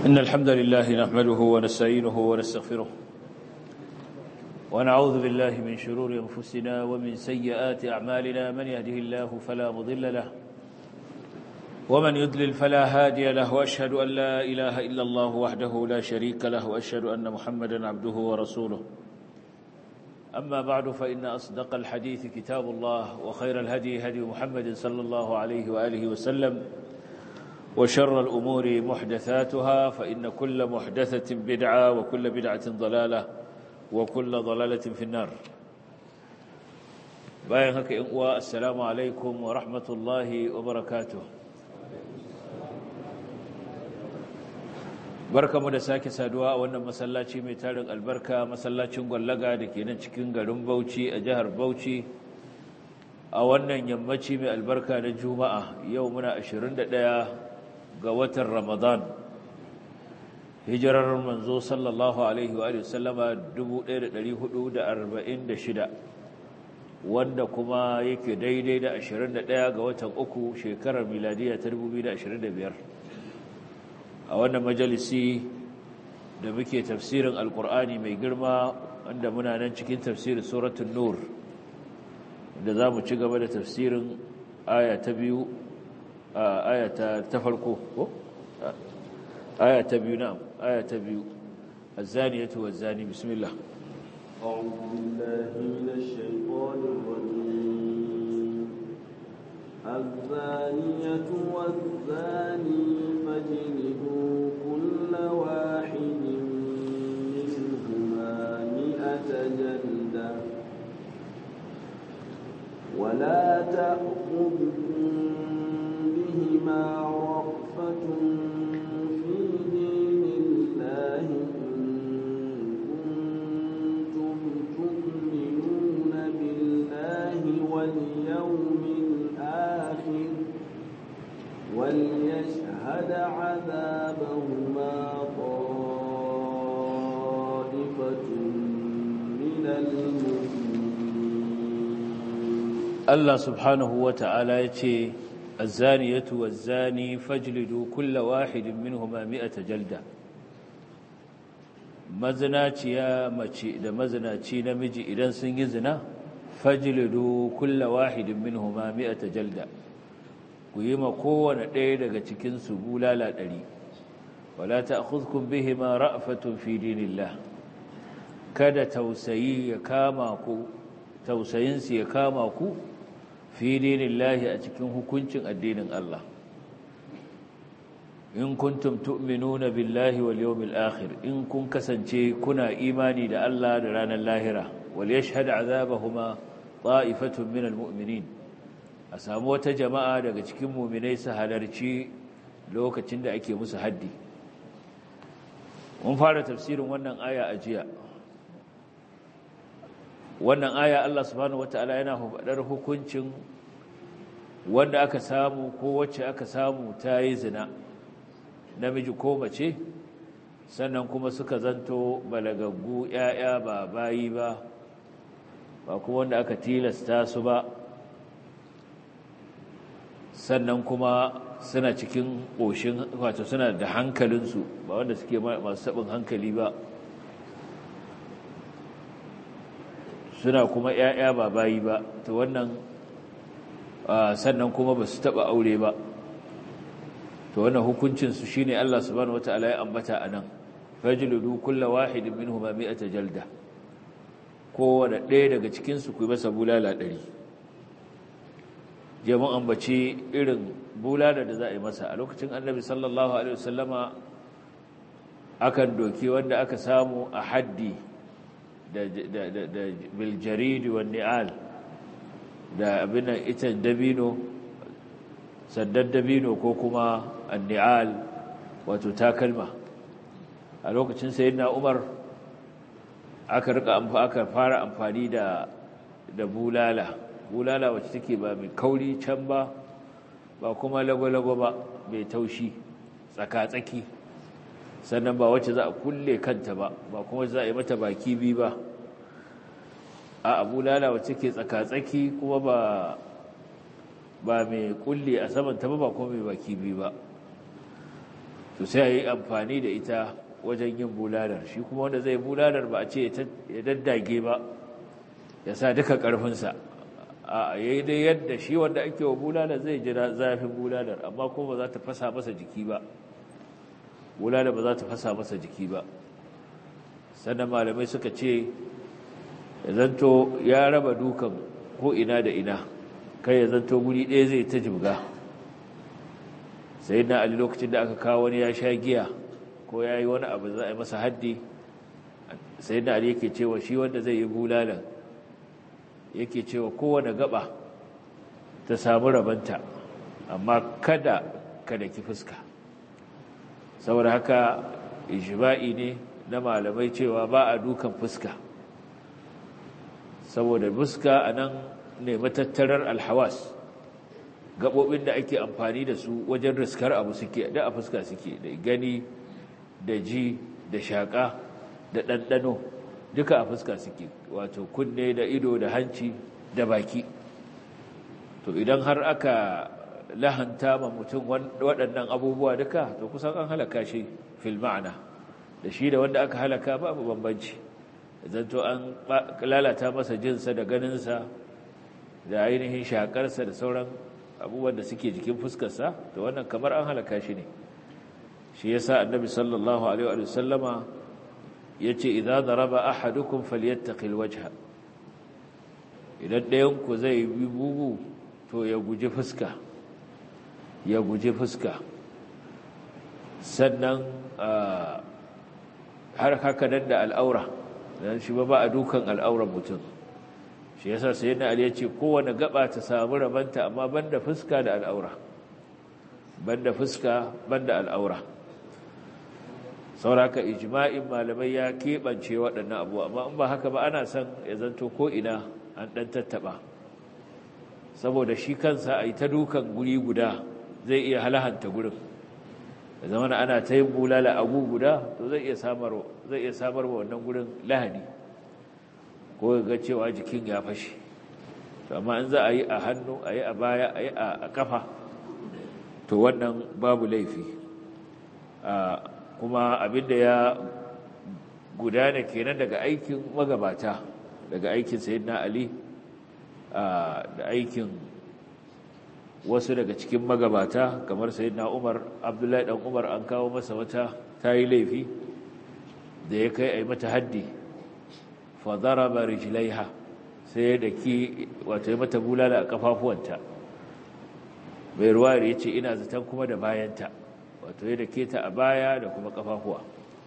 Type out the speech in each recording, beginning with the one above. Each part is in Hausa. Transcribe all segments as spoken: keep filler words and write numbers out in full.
إن الحمد لله نحمده ونستعينه ونستغفره ونعوذ بالله من شرور أنفسنا ومن سيئات أعمالنا من يهده الله فلا مضل له ومن يضلل فلا هادي له وأشهد أن لا إله إلا الله وحده لا شريك له وأشهد أن محمدا عبده ورسوله أما بعد فإن أصدق الحديث كتاب الله وخير الهدي هدي محمد صلى الله عليه وآله وسلم وشر الأمور محدثاتها فإن كل محدثة بدعة وكل بدعة ضلالة وكل ضلالة في النار بايهك إنقوى السلام عليكم ورحمة الله وبركاته barka mu da sake saduwa a wannan masallaci mai tarin albarka masallacin gwallaga da ke nan cikin garin Bauchi a jihar Bauchi a wannan yammaci mai albarka na Juma'a yau muna ashirin da ɗaya ga watan Ramadan hijirar manzo sallallahu alaihi wa sallama dubu ɗaya da ɗari hudu da arba'in da shida wanda kuma yake daidai da ashirin da ɗaya ga watan uku shekarar miladiya ta dubu biyu da ashirin da biyar a wannan majalisi da muke tafsirin alkur'ani mai girma wanda muna nan cikin tafsirin suratul nur da za mu ci gaba da tafsirin aya ta biyu aya ta farko ko aya ta biyu na'am aya ta biyu az-zaniyatu waz-zani bismillah a'udhu billahi minash shaitanir rajim az-zaniyatu waz-zani fajlidu kulla wahidin minhuma mi'ata jalda wa la ta'khudhukum بهما رأفة في دين الله إن كنتم تؤمنون بالله واليوم الآخر وليشهد عذابهما طائفة من المؤمنين الله سبحانه وتعالى يتي الزانية والزاني فاجلدوا كل واحد منهما مئة جلدة مزناتيا مچي da mazinaci namiji idan sun yi zina fajlidu kulla wahidin minhuma mi'ata jalda ku yi ma kowane ɗaya daga cikin su bulala ɗari wala ta'khudhukum bihima ra'fatun fi dinillah kada tausayi ya kama ku tausayin su ya kama ku fi dinillahi a cikin hukuncin addinin Allah in kuntum tu'minuna billahi wal yawmil akhir in kun kasance kuna imani da Allah da ranar lahira wal yashhad azabahuma ta'ifatun minal mu'minin a samu wata jama'a daga cikin mu'minai su halarci lokacin da ake musu haddi mun fara tafsirin wannan aya a jiya wannan aya Allah subhanahu wataala yana faɗar hukuncin wanda aka samu ko wacce aka samu ta yi zina namiji ko mace sannan kuma suka zanto balagaggu ƴaƴa ba bayi ba ba kuma wanda aka tilasta su ba sannan kuma suna cikin ƙoshin wato suna da hankalinsu ba wanda suke masu sabin hankali ba suna kuma ‘ya'ya ba bayi ba ta wannan sannan kuma ba su taɓa aure ba ta wannan hukuncinsu shi ne Allah subhanahu wa ta'ala ya ambata a nan fajiludu kulla wahidin min huma mi'ata jalda kowane ɗaya daga cikinsu ku yi masa bulala ɗari jamun ambaci irin bulala da za a yi masa a lokacin annabi sallallahu alaihi wasallama akan doki wanda aka samu a haddi da biljaridi wa ni'al da abin ita dabino sandan dabino ko kuma anni'al wato takalma a lokacin sayyidina Umar aka rika aka fara amfani da da bulala bulala wacce take ba mai kauri can ba ba kuma lagwalago ba mai taushi tsaka-tsaki sannan ba wacce za a kulle kanta ba ba kuma za a yi mata baki bi ba a abu lala wacce ke tsaka-tsaki kuma ba ba mai kulle a saman ta ba ba kuma mai baki bi ba to sai a yi amfani da ita wajen yin bulalar shi kuma wanda zai bulalar ba a ce ya daddage ba ya sa duka ƙarfinsa a yayi dai yadda shi wanda ake wa bulalar zai jira zafin bulalar amma kuma ba za ta fasa masa jiki ba bulalar ba za ta fasa masa jiki ba sannan malamai suka ce ya zanto ya raba dukan ko ina da ina kai ya zanto guri ɗaya zai ta jibga sai na ali lokacin da aka kawo wani ya sha giya ko ya yi wani abu za a yi masa haddi sai na ali yake cewa shi wanda zai yi bulalan yake cewa kowane gaba ta samu rabanta amma kada kada ki fuska saboda haka ijma'i ne na malamai cewa ba a dukan fuska saboda fuska anan ne matattarar alhawas gabobin da ake amfani da su wajen riskar abu suke da a fuska suke da gani da ji da shaka da ɗanɗano duka a fuska suke wato kunne da ido da hanci da baki to idan har aka lahanta ma mutum waɗannan abubuwa duka to kusan an halaka shi fil ma'ana da shi da wanda aka halaka babu bambanci idan to an lalata masa jinsa da ganinsa da ainihin shakarsa da sauran abubuwan da suke jikin fuskarsa to wannan kamar an halaka shi ne shi yasa annabi sallallahu alaihi wa sallama yace idza daraba ahadukum falyattaqil wajha idan ɗayan ku zai yi bugu to ya guji fuska ya guji fuska sannan har haka nan da al'aura dan shi ba ba a dukan al'auran mutum shi yasa sayyidina ali yace kowanne gaba ta samu rabanta amma banda fuska da al'aura banda fuska banda al'aura sauraka ijma'in malamai ya keɓance waɗannan abu amma in ba haka ba ana son ya zanto ko ina an ɗan tattaɓa saboda shi kansa a yi ta dukan guri guda zai iya halahanta gurin da zama ana ta yin bulala agu guda to zai iya samar zai iya samar wa wannan gurin lahani ko ga cewa jikin ya fashe to amma in za a yi a hannu a yi a baya a yi a kafa to wannan babu laifi kuma abinda ya gudana kenan daga aikin magabata daga aikin sayyidina ali da aikin wasu daga cikin magabata kamar sayyidina umar abdullahi dan umar an kawo masa wata tayi laifi da ya kai ai mata haddi fa daraba rijlaiha sai da ki wato ya mata bulala a kafafuwanta bai ruwa yace ina zaton kuma da bayanta wato yadda ke ta a baya da kuma kafafuwa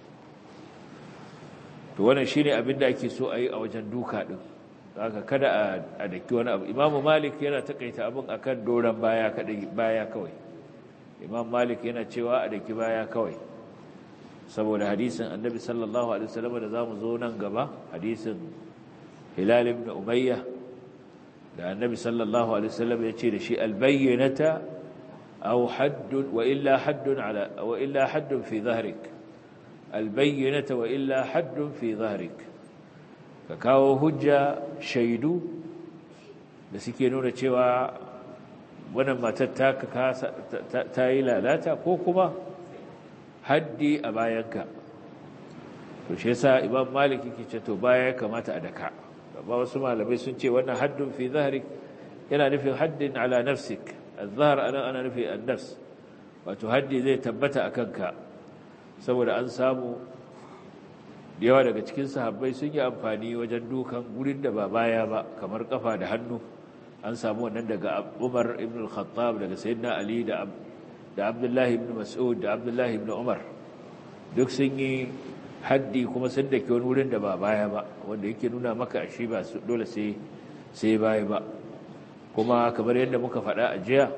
to wannan shine abin da ake so a yi a wajen duka din haka kada a daki wani abu Imam Malik yana takaita abin akan doran baya kadai baya kawai Imam Malik yana cewa a daki baya kawai saboda hadisin Annabi sallallahu alaihi wasallam da zamu zo nan gaba hadisin Hilal ibn Umayyah da Annabi sallallahu alaihi wasallam ya ce da shi al-bayyinata أو حد وإلا حد على وإلا حد في ظهرك البينة وإلا حد في ظهرك فكاو هجة شيدو da suke nuna cewa wannan matar ta yi lalata ko kuma haddi a bayanka to shi yasa Imam Malik yake ce to baya kamata a daka amma wasu malamai sun ce wannan haddun fi zahrik yana nufin haddin ala nafsik الظهر أنا أنا نفي النفس وتهدي زي تبتا أكنك saboda an samu da yawa daga cikin sahabbai sun yi amfani wajen dukan gurin da ba baya ba kamar kafa da hannu an samu wannan daga Umar ibn al-Khattab daga Sayyidina Ali da da Abdullah ibn Mas'ud da Abdullah ibn Umar duk sun yi haddi kuma sun dake wani wurin da ba baya ba wanda yake nuna maka shi ba dole sai sai baya ba kuma kamar yadda muka faɗa a jiya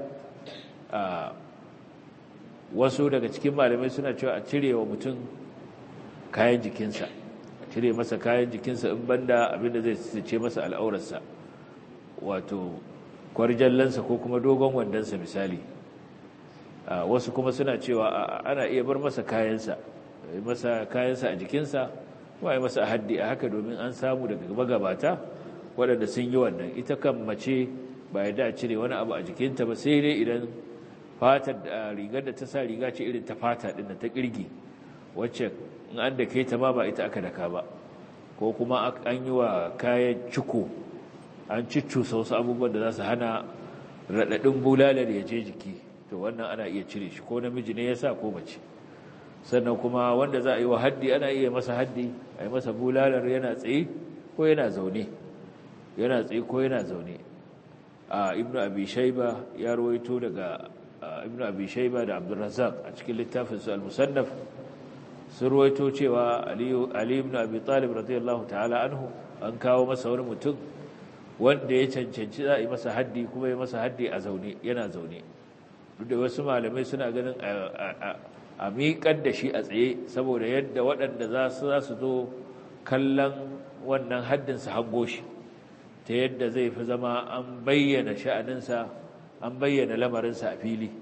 wasu daga cikin malamai suna cewa a cire wa mutum kayan jikinsa a cire masa kayan jikinsa in banda abinda zai ce masa al'aurarsa wato kwarjallansa ko kuma dogon wandonsa misali wasu kuma suna cewa ana iya bar masa kayansa masa kayansa a jikinsa kuma yi masa haddi a haka domin an samu daga magabata waɗanda sun yi wannan ita kan mace ba ya da cire wani abu a jikinta ba sai dai idan fatar da rigar da ta sa riga ce irin ta fata din ta kirgi wacce in an dake ta ma ba ita aka daka ba ko kuma an yi wa kayan ciko an ciccusa wasu abubuwan da za su hana raɗaɗin bulalar ya je jiki to wannan ana iya cire shi ko namiji ne ya sa ko mace sannan kuma wanda za a yi wa haddi ana iya masa haddi a yi masa bulalar yana tsaye ko yana zaune yana tsaye ko yana zaune a ibnu abi shayba ya rawaito daga ibnu abi shayba da abdurrazzaq a cikin littafin su al-musannaf sun rawaito cewa ali ali ibn abi talib radiyallahu ta'ala anhu an kawo masa wani mutum wanda ya cancanci za a yi masa haddi kuma ya masa haddi a zaune yana zaune duk da wasu malamai suna ganin a miƙar da shi a tsaye saboda yadda waɗanda za su za su zo kallon wannan haddinsa hango shi ta yadda zai fi zama an bayyana sha'aninsa an bayyana lamarinsa a fili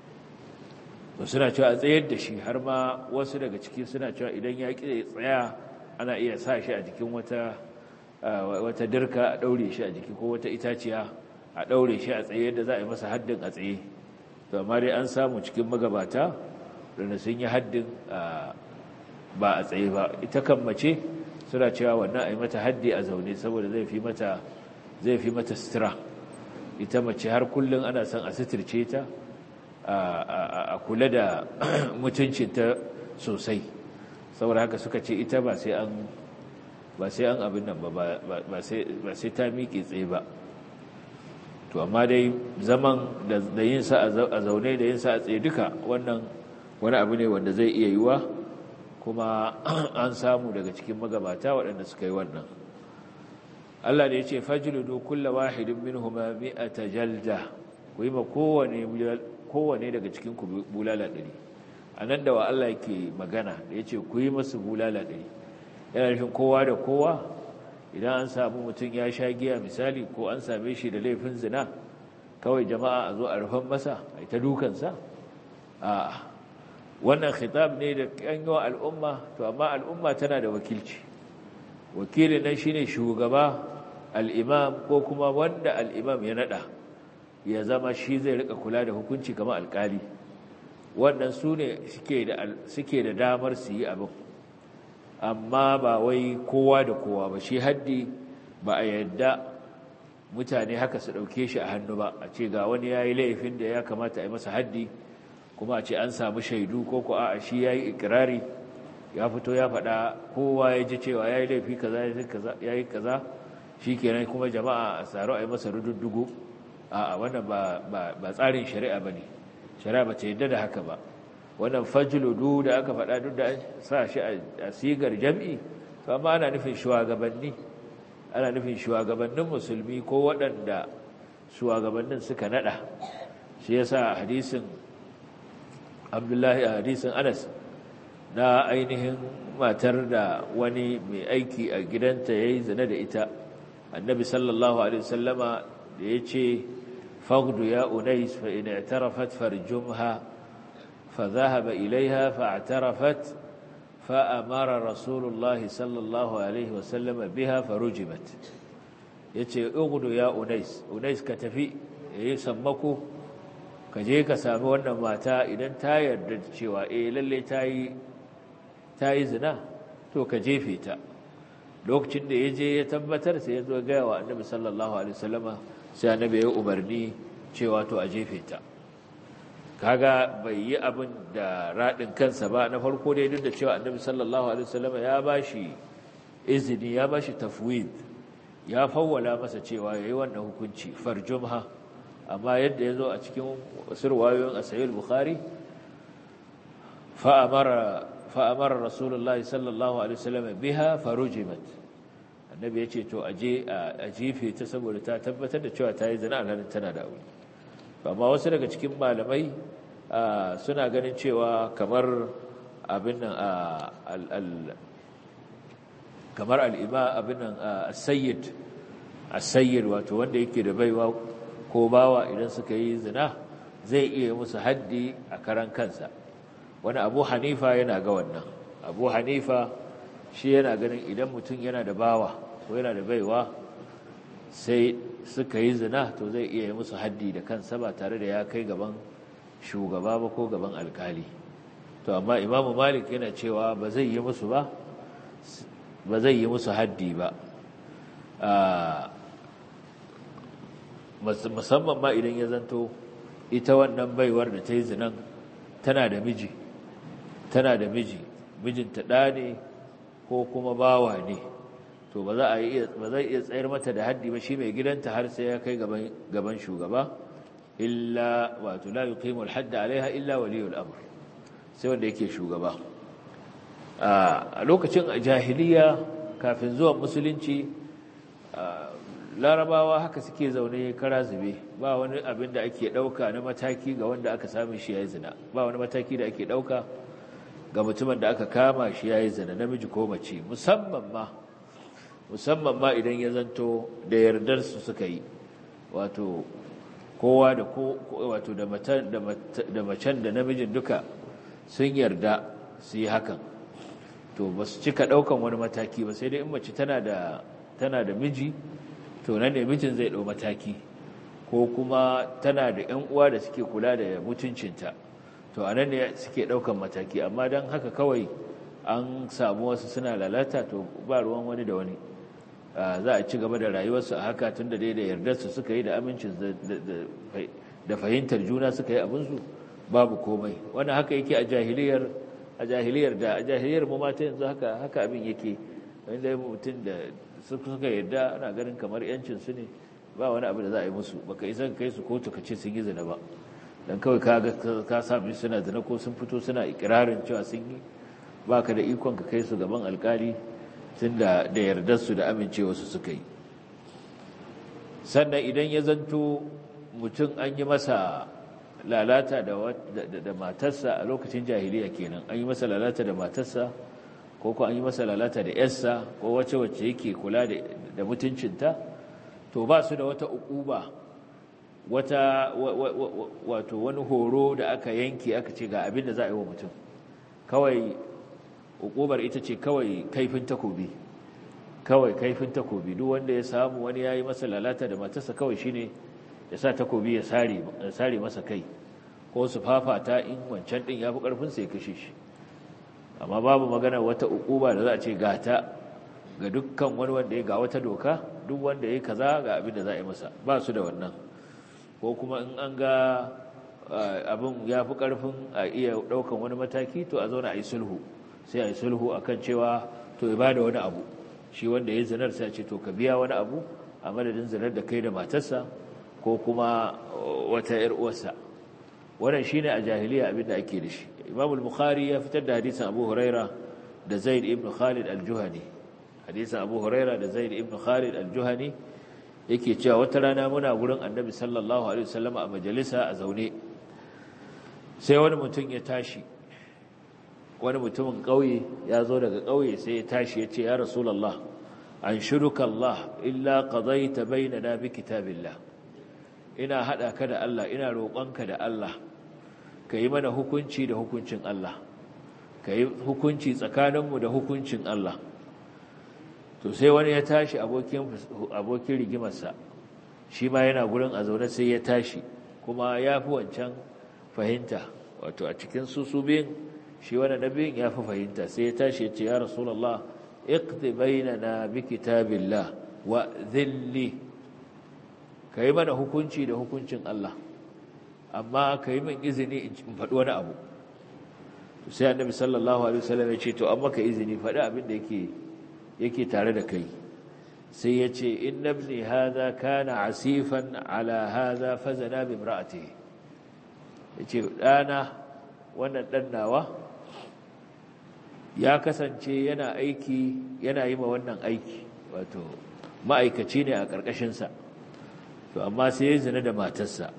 to suna cewa a tsayar da shi har ma wasu daga ciki suna cewa idan ya ƙi tsaya ana iya sa shi a jikin wata wata dirka a ɗaure shi a jiki ko wata itaciya a ɗaure shi a tsaye yadda za a yi masa haddin a tsaye to amma dai an samu cikin magabata da sun yi haddin ba a tsaye ba ita kan mace suna cewa wannan a yi mata haddi a zaune saboda zai fi mata zai fi mata sutura ita mace har kullum ana son a suturce ta a kula da mutuncinta sosai saboda haka suka ce ita ba sai an ba sai an abin nan ba ba sai ta miƙe tsaye ba to amma dai zaman da yin sa a zaune da yin sa a tsaye duka wannan wani abu ne wanda zai iya yiwa kuma an samu daga cikin magabata waɗanda suka yi wannan Allah da ya ce fajludu kullu wahidin minhuma mi'ata jalda ku yi ma kowane kowane daga cikin ku bulala ɗari anan da wa Allah yake magana da ya ce ku yi masu bulala ɗari yana nufin kowa da kowa idan an samu mutum ya sha giya misali ko an same shi da laifin zina kawai jama'a a zo a rufan masa a ta dukansa a wannan khitab ne da an yi wa al'umma to amma al'umma tana da wakilci wakilin nan shine shugaba al'imam ko kuma wanda al'imam ya nada ya zama shi zai rika kula da hukunci kamar alkali wannan su ne suke da damar su yi abin amma ba wai kowa da kowa ba shi haddi ba a yadda mutane haka su ɗauke shi a hannu ba a ce ga wani ya yi laifin da ya kamata a yi masa haddi kuma a ce an samu shaidu ko ko a shi ya yi ikirari ya fito ya faɗa kowa ya ji cewa ya yi laifi ya yi kaza shi kenan kuma jama'a a tsaro a yi masa rududdugu a wannan ba tsarin shari'a ba ne shari'a ba ce yadda da haka ba wannan fajludu da aka faɗa duk da an sa shi a sigar jam'i to amma ana nufin shugabanni ana nufin shugabannin musulmi ko waɗanda shugabannin suka nada shi yasa hadisin Abdullahi a hadisin Anas na ainihin matar da wani mai aiki a gidanta yayi zina da ita annabi sallallahu alaihi wasallama da yace faghdu ya unais fa in i'tarafat farjumha فذهب إليها فاعترفت فأمر رسول الله صلى الله عليه وسلم بها فرجمت yace ugudu ya unais unais ka tafi yayi sammako ka je ka sami wannan mata idan ta yarda cewa eh lalle tayi tayi zina to ka jefe ta lokacin da yaje ya tabbatar sai ya zo ga wa annabi sallallahu alaihi wasallama sai annabi ya umarni cewa to a jefe ta kaga bai yi abin da radin kansa ba na farko dai duk da cewa annabi sallallahu alaihi wasallam ya bashi izini ya bashi tafwid ya fawwala masa cewa yayi wannan hukunci farjumha amma yadda yazo a cikin sirwayoyin sahih al-bukhari fa amara fa amara rasulullahi sallallahu alaihi wasallam biha farujimat annabi yace to aje a jefe ta saboda ta tabbatar da cewa ta yi zina alhalin tana da aure amma wasu daga cikin malamai suna ganin cewa kamar abin nan kamar al'ima abin nan as-sayyid as-sayyid wato wanda yake da baiwa ko bawa idan suka yi zina zai iya musu haddi a karan kansa wani Abu Hanifa yana ga wannan Abu Hanifa shi yana ganin idan mutum yana da bawa ko yana da baiwa sai suka yi zina to zai iya yi musu haddi da kansa ba tare da ya kai gaban shugaba ba ko gaban alkali. To amma imamu malik yana cewa ba zai yi musu ba ba zai yi musu haddi ba, musamman ma idan ya zanto ita wannan baiwar da ta yi zinan tana da miji tana da miji mijinta ɗa ne ko kuma bawa ne, to ba za a iya ba zai iya tsayar mata da haddi ba shi mai gidanta har sai ya kai gaban gaban shugaba, illa wato la yuqimu al-hadda alaiha illa waliyul amr, sai wanda yake shugaba. A lokacin jahiliya kafin zuwan musulunci larabawa haka suke zaune kara zube, ba wani abin da ake ɗauka na mataki ga wanda aka samu shi ya yi zina, ba wani mataki da ake ɗauka ga mutumin da aka kama shi ya yi zina, namiji ko mace, musamman ma musamman ma idan ya zanto da yardarsu suka yi, wato kowa da ko wato da macen da namijin duka sun yarda su yi hakan, to ba su cika ɗaukan wani mataki ba, sai dai in mace tana da tana da miji, to nan ne mijin zai ɗau mataki, ko kuma tana da ‘yan uwa da suke kula da mutuncinta, to a nan ne suke ɗaukan mataki. Amma don haka kawai an samu wasu suna lalata, to ba ruwan wani da wani, za a ci gaba da rayuwarsu a haka, tun da dai da yardarsu suka yi da amincin da fahimtar juna suka yi abinsu, babu komai. Wannan haka yake a jahiliyar a jahiliyar da a jahiliyar mu mata yanzu haka haka abin yake, wanda mutum da suka yarda ana ganin kamar yancin su ne, ba wani abu da za a yi musu, baka isa ka kai su kotu ka ce sun yi zina ba, dan kawai ka ga ka sami suna zina ko sun fito suna ikirarin cewa sun yi, baka da ikon ka kai su gaban alkali tunda da yardar su da amincewa su suka yi. Sannan idan ya zanto mutum an yi masa lalata da matarsa a lokacin jahiliya kenan, an yi masa lalata da matarsa ko ko an yi masa lalata da yarsa ko wace wacce yake kula da mutuncinta, to ba su da wata ukuba, wata wato wani horo da aka yanke aka ce ga abin da za a yi wa mutum, kawai ukubar ita ce kawai kaifin takobi, kawai kaifin takobi. Duk wanda ya samu wani ya yi masa lalata da matarsa, kawai shine ya sa takobi ya sare masa kai, ko su fafata in wancan din ya fi ƙarfinsa ya kashe shi. Amma babu magana wata ukuba da za a ce gata ga dukkan wani wanda ya ga wata doka, duk wanda ya kaza ga abin da za a yi masa, ba su da wannan. Ko kuma in an ga abin ya fi ƙarfin a iya ɗaukan wani mataki, to a zauna a yi sulhu, sai a yi sulhu a kan cewa to ya ba da wani abu, shi wanda ya zinar sai a ce to ka biya wani abu a madadin zinar da kai da matarsa ko kuma wata ‘yar uwarsa. Wannan shi ne a jahiliya abin da ake da shi. Imam al-Bukhari ya fitar da hadisin Abu Huraira da Zaid ibn Khalid al-Juhani. Hadisin Abu Huraira da Zaid ibn Khalid al-Juhani yake cewa wata rana muna gurin Annabi sallallahu alaihi wasallam a majalisa a zaune, sai wani mutum ya tashi, wani mutumin ƙauye ya zo daga ƙauye, sai ya tashi ya ce, ya Rasulullah, anshuruka Allah illa qadaita bainana bi kitabillah, ina haɗa ka da Allah, ina roƙonka da Allah ka yi mana hukunci da hukuncin Allah, ka yi hukunci tsakaninmu da hukuncin Allah. To sai wani ya tashi, abokin rigimarsa, shi ma yana gurin a zaune, sai ya tashi, kuma ya fi wancan fahimta, wato a cikin su su biyun shi wani nabiyin ya fi fahimta, sai ya tashi ya ce, ya Rasulallah, iqdi bainana bi kitabillah wa dhilli, ka yi mana hukunci da hukuncin Allah, amma ka yi min izini in faɗi wani abu. Sai Annabi sallallahu alaihi wasallam ya ce, to amma ka izini, faɗi abin da yake yake tare da kai. Sai ya ce, inna ibni hadha kana asifan ala hadha fazana bi imra'atihi, yace dana wannan dan nawa ya kasance yana aiki, yana yi ma wannan aiki, wato ma'aikaci ne a ƙarƙashin sa, to amma sai ya zina da matarsa,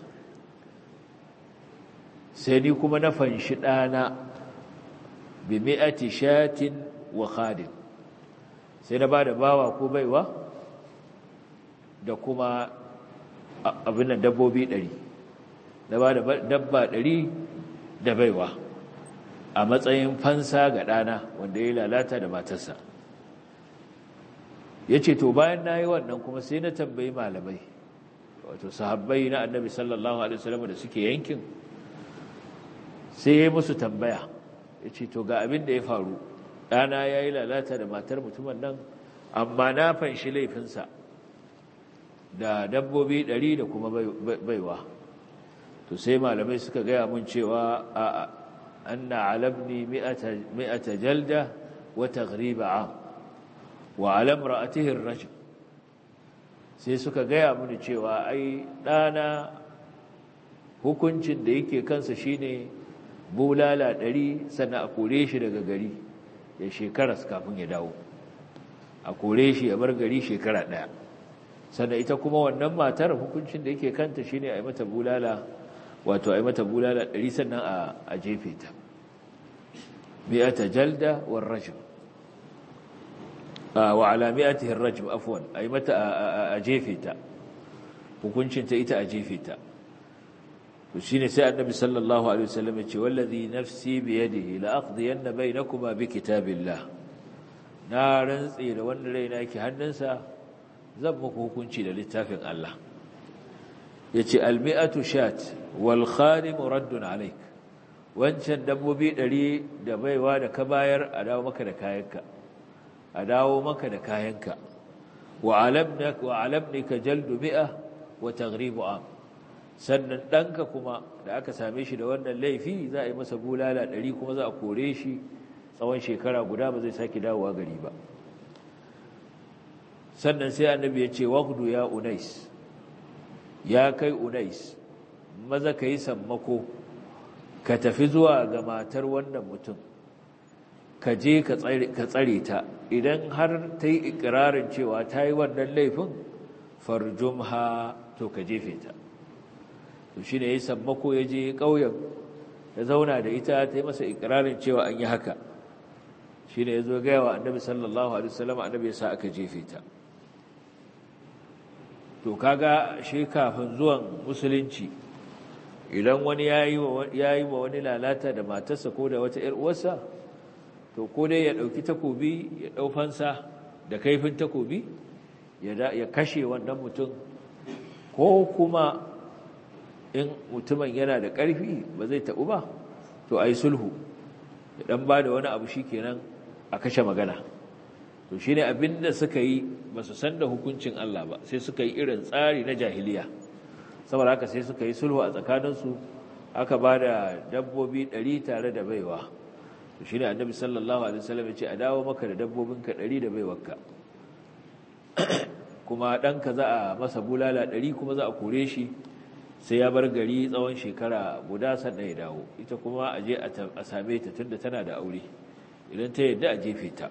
sai ni kuma na fanshi ɗana bi mi'ati shatin wa khadim, sai na ba da bawa ko baiwa da kuma abin da dabbobi ɗari, na ba da dabba ɗari da baiwa a matsayin fansa ga ɗana wanda ya lalata da matarsa. Ya ce, to bayan na yi wannan kuma sai na tambayi malamai, wato sahabbai na Annabi sallallahu alaihi wasallam da suke yankin, sai ya musu tambaya ya ce to ga abin da ya faru ɗana ya yi lalata da matar mutumin nan amma na fanshi laifinsa da dabbobi ɗari da kuma baiwa to sai malamai suka gaya mun cewa a anna alabni mi'ata jalda wa taghriba am wa alam ra'atihi ar-rajm sai suka gaya mini cewa ai ɗana hukuncin da yake kansa shine bulala ɗari sannan a kore shi daga gari ya shekara kafin ya dawo a kore shi ya bar gari shekara ɗaya sannan ita kuma wannan matar hukuncin da yake kanta shine a yi mata bulala wato a yi mata bulala ɗari sannan a jefe ta mi'ata jalda war rajm wa ala mi'atihi ar-rajm afwan a yi mata a jefe ta hukuncin ta ita a jefe ta to shine sai annabi sallallahu alaihi wasallam ya ce wallazi nafsi bi yadihi la aqdiyanna bainakuma bi kitabillah na rantsi da wanda raina yake hannunsa zan muku hukunci da littafin Allah yace almi'atu shat wal khadim raddun alayk wancan dabbobi ɗari da baiwa da ka bayar a dawo maka da kayanka a dawo maka da kayanka wa alamnak wa alamnika jaldu mi'a wa taghribu am sannan danka kuma da aka same shi da wannan laifi za a yi masa bulala ɗari kuma za a kore shi tsawon shekara guda ba zai sake dawowa gari ba sannan sai annabi ya ce waqdu ya unais ya kai unais maza ka yi sammako ka tafi zuwa ga matar wannan mutum ka je ka tsare ta idan har ta yi ikirarin cewa ta yi wannan laifin farjumha to ka jefe ta to shi ne ya yi sammako ya je ƙauyen ya zauna da ita ta yi masa ikirarin cewa an yi haka shi ne ya zo gaya wa annabi sallallahu alaihi wasallam annabi ya sa aka jefe ta to kaga shi kafin zuwan musulunci idan wani ya yi wa wani lalata da matarsa ko da wata ‘yar uwarsa to ko dai ya ɗauki takobi ya ɗau fansa da kaifin takobi ya kashe wannan mutum ko kuma in mutumin yana da ƙarfi ba zai taɓu ba to a yi sulhu ya ɗan ba da wani abu shi kenan a kashe magana to shi ne abin da suka yi ba su san da hukuncin Allah ba sai suka yi irin tsari na jahiliya saboda haka sai suka yi sulhu a tsakaninsu aka ba da dabbobi ɗari tare da baiwa to shi ne annabi sallallahu alaihi wasallam ya ce a dawo maka da dabbobinka ɗari da baiwarka kuma ɗanka za a masa bulala ɗari kuma za a kore shi sai ya bar gari tsawon shekara guda sannan ya dawo ita kuma a je a same ta tunda tana da aure idan ta yadda a jefe ta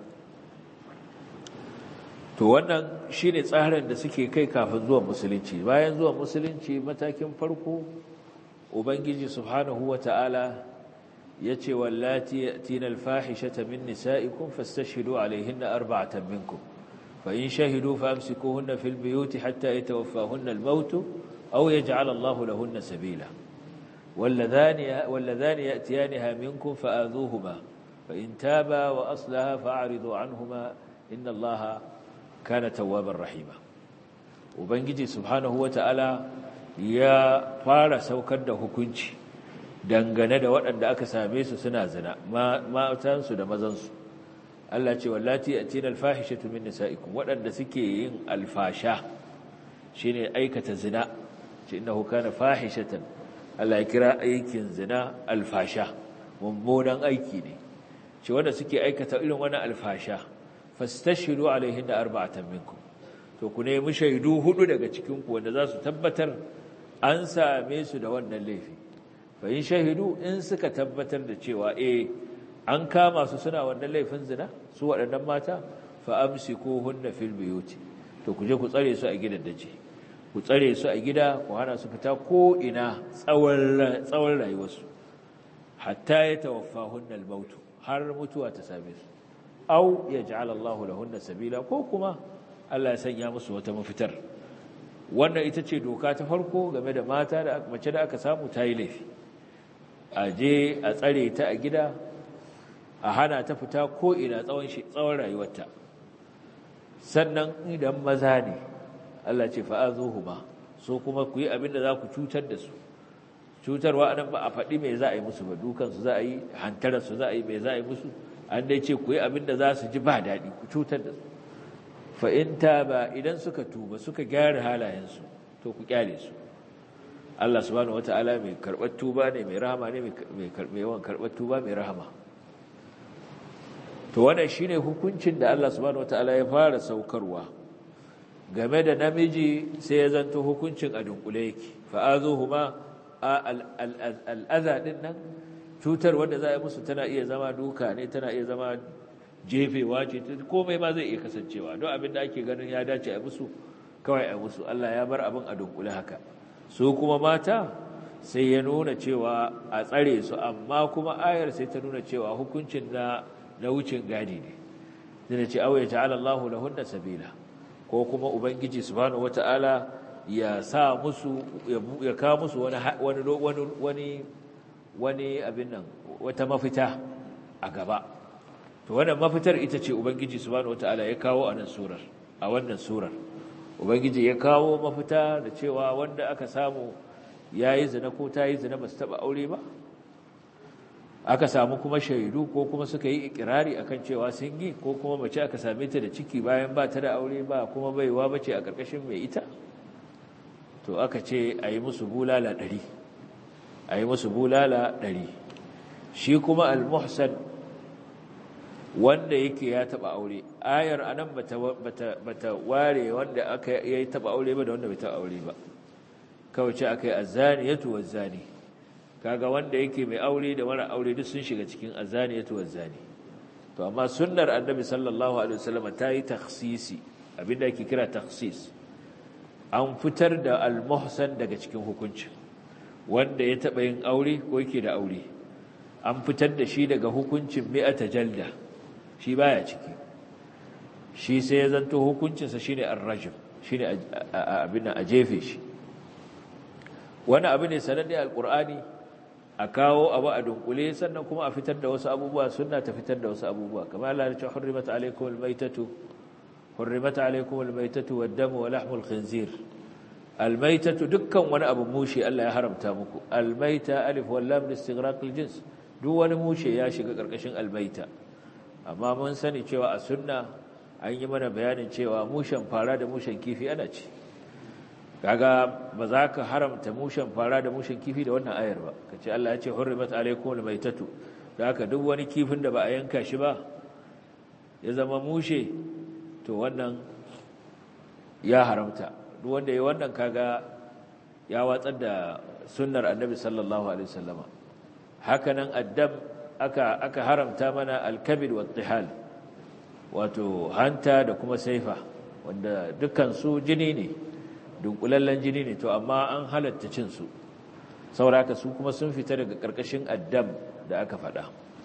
to wannan shine tsarin da suke kai kafin zuwan musulunci bayan zuwan musulunci matakin farko ubangiji subhanahu wata'ala yace wallati yatina alfahishata min nisaikum fastashhidu alaihinna arba'atan minkum fa in shahidu famsikuhunna fil buyuti hatta yatawaffahunna al-maut aw yaj'al Allahu lahunna sabila walladhani walladhani yatiyaniha minkum fa'adhuhuma fa in taba wa aslaha fa'ridu anhuma inna Allaha kana tawwabar rahima ubangiji subhanahu wata'ala ya fara saukar da hukunci dangane da waɗanda aka same su suna zina matansu da mazansu Allah ce wallati atina alfahishatu min nisaikum waɗanda suke yin alfasha shine aikata zina ce innahu kana fahishatan Allah ya kira aikin zina alfasha mummunan aiki ne ce wanda suke aikata irin wannan alfasha fastashhidu alaihinna arba'atan minkum to ku nemi shaidu hudu daga cikin ku wanda za su tabbatar an same su da wannan laifi fa in shahidu in suka tabbatar da cewa eh an kama su suna wannan laifin zina su waɗannan mata fa amsikuhunna fil buyuti to ku je ku tsare su a gidan daji ku tsare su a gida ku hana su fita ko ina tsawon tsawon rayuwarsu hatta yatawaffahunna al-maut har mutuwa ta same su aw yaj'al Allahu lahunna sabila ko kuma Allah ya sanya musu wata mafitar wannan ita ce doka ta farko game da mata da mace da aka samu ta yi laifi a je a tsare ta a gida a hana ta fita ko ina tsawon tsawon rayuwarta sannan idan maza ne Allah ce fa'azuhuma so kuma ku yi abin da za ku cutar da su cutarwa anan ba a faɗi me za a yi musu ba, dukansu za a yi, hantararsu za a yi, me za a yi musu, an dai ce ku yi abin da za su ji ba daɗi, ku cutar da su. Fa'inta ba idan suka tuba suka gyara halayensu, to ku kyale su. Allah subhanahu wata'ala mai karɓar tuba ne, mai rahama ne, mai yawan karɓar tuba, mai rahama. To wannan shine hukuncin da Allah subhanahu wata'ala ya fara saukarwa game da namiji, sai ya zanto hukuncin a dunkule yake. Fa'azuhuma al'aza din nan, cutar wanda za a yi musu tana iya zama duka ne, tana iya zama jefewa ce, komai ma zai iya kasancewa. Don abin da ake ganin ya dace a musu, kawai a musu. Allah ya bar abin a dunkule haka. Su kuma mata sai ya nuna cewa a tsare su, amma kuma ayar sai ta nuna cewa hukuncin na na wucin gadi ne. Zai ce auya ta'ala Allahu lahunna sabila, ko kuma ubangiji subhanahu wata'ala ya sa musu, ya kawo musu wani wani wani wani abin nan, wata mafita a gaba. To wannan mafitar ita ce ubangiji subhanahu wata'ala ya kawo a nan surar, a wannan surar. Ubangiji ya kawo mafita da cewa wanda aka samu ya yi zina ko ta yi zina ba su taɓa aure ba, aka samu kuma shaidu ko kuma suka yi ikirari akan cewa sun yi, ko kuma mace aka same ta da ciki bayan ba ta da aure ba kuma baiwa bace a ƙarƙashin mai ita, to aka ce a yi musu bulala ɗari, a yi musu bulala ɗari. Shi kuma al-muhsan wanda yake ya taba aure, ayar anan bata bata bata ware wanda aka yayi taba aure ba da wanda bai taba aure ba, kawai ce akai azaniyatu wazani. Kaga wanda yake mai aure da mara aure duk sun shiga cikin azaniyatu wazani. To amma sunnar annabi sallallahu alaihi wasallam ta yi takhsisi, abinda yake kira takhsis, an fitar da al-muhsan daga cikin hukunci. Wanda ya taba yin aure ko yake da aure, an fitar da shi daga hukuncin mi'ata jalda, shi baya ciki. Shi sai ya zanto hukuncinsa shine ar-rajm, shine abin a jefe shi. Wani abu ne sananne alqur'ani, a kawo abu a dunkule sannan kuma a fitar da wasu abubuwa, sunna ta fitar da wasu abubuwa. Kamar Allah ya ce hurrimat alaykum al-maytatu hurrimat alaykum al-maytatu wad-damu wa lahmul khinzir. Al-maytatu dukkan wani abu mushe Allah ya haramta muku. Al-mayta alif wal lam listighraq al-jins, duk wani mushe ya shiga karkashin al-mayta. Amma mun sani cewa a sunna an yi mana bayanin cewa mushen fara da mushen kifi ana ci. Kaga ba za ka haramta mushen fara da mushen kifi da wannan ayar ba. Kace Allah ya ce hurrimat alaykum al-maytatu, da haka duk wani kifin da ba a yanka shi ba ya zama mushe, to wannan ya haramta. Duk wanda yayi wannan kaga ya watsar da sunnar Annabi sallallahu alaihi wasallama. Haka nan addam aka aka haramta mana al-kabid wa tihal, wato hanta da kuma saifa, wanda dukkan su jini ne, dunkulallen jini ne, to amma an halatta cin su, saboda haka su kuma sun fita daga karkashin addam da aka faɗa.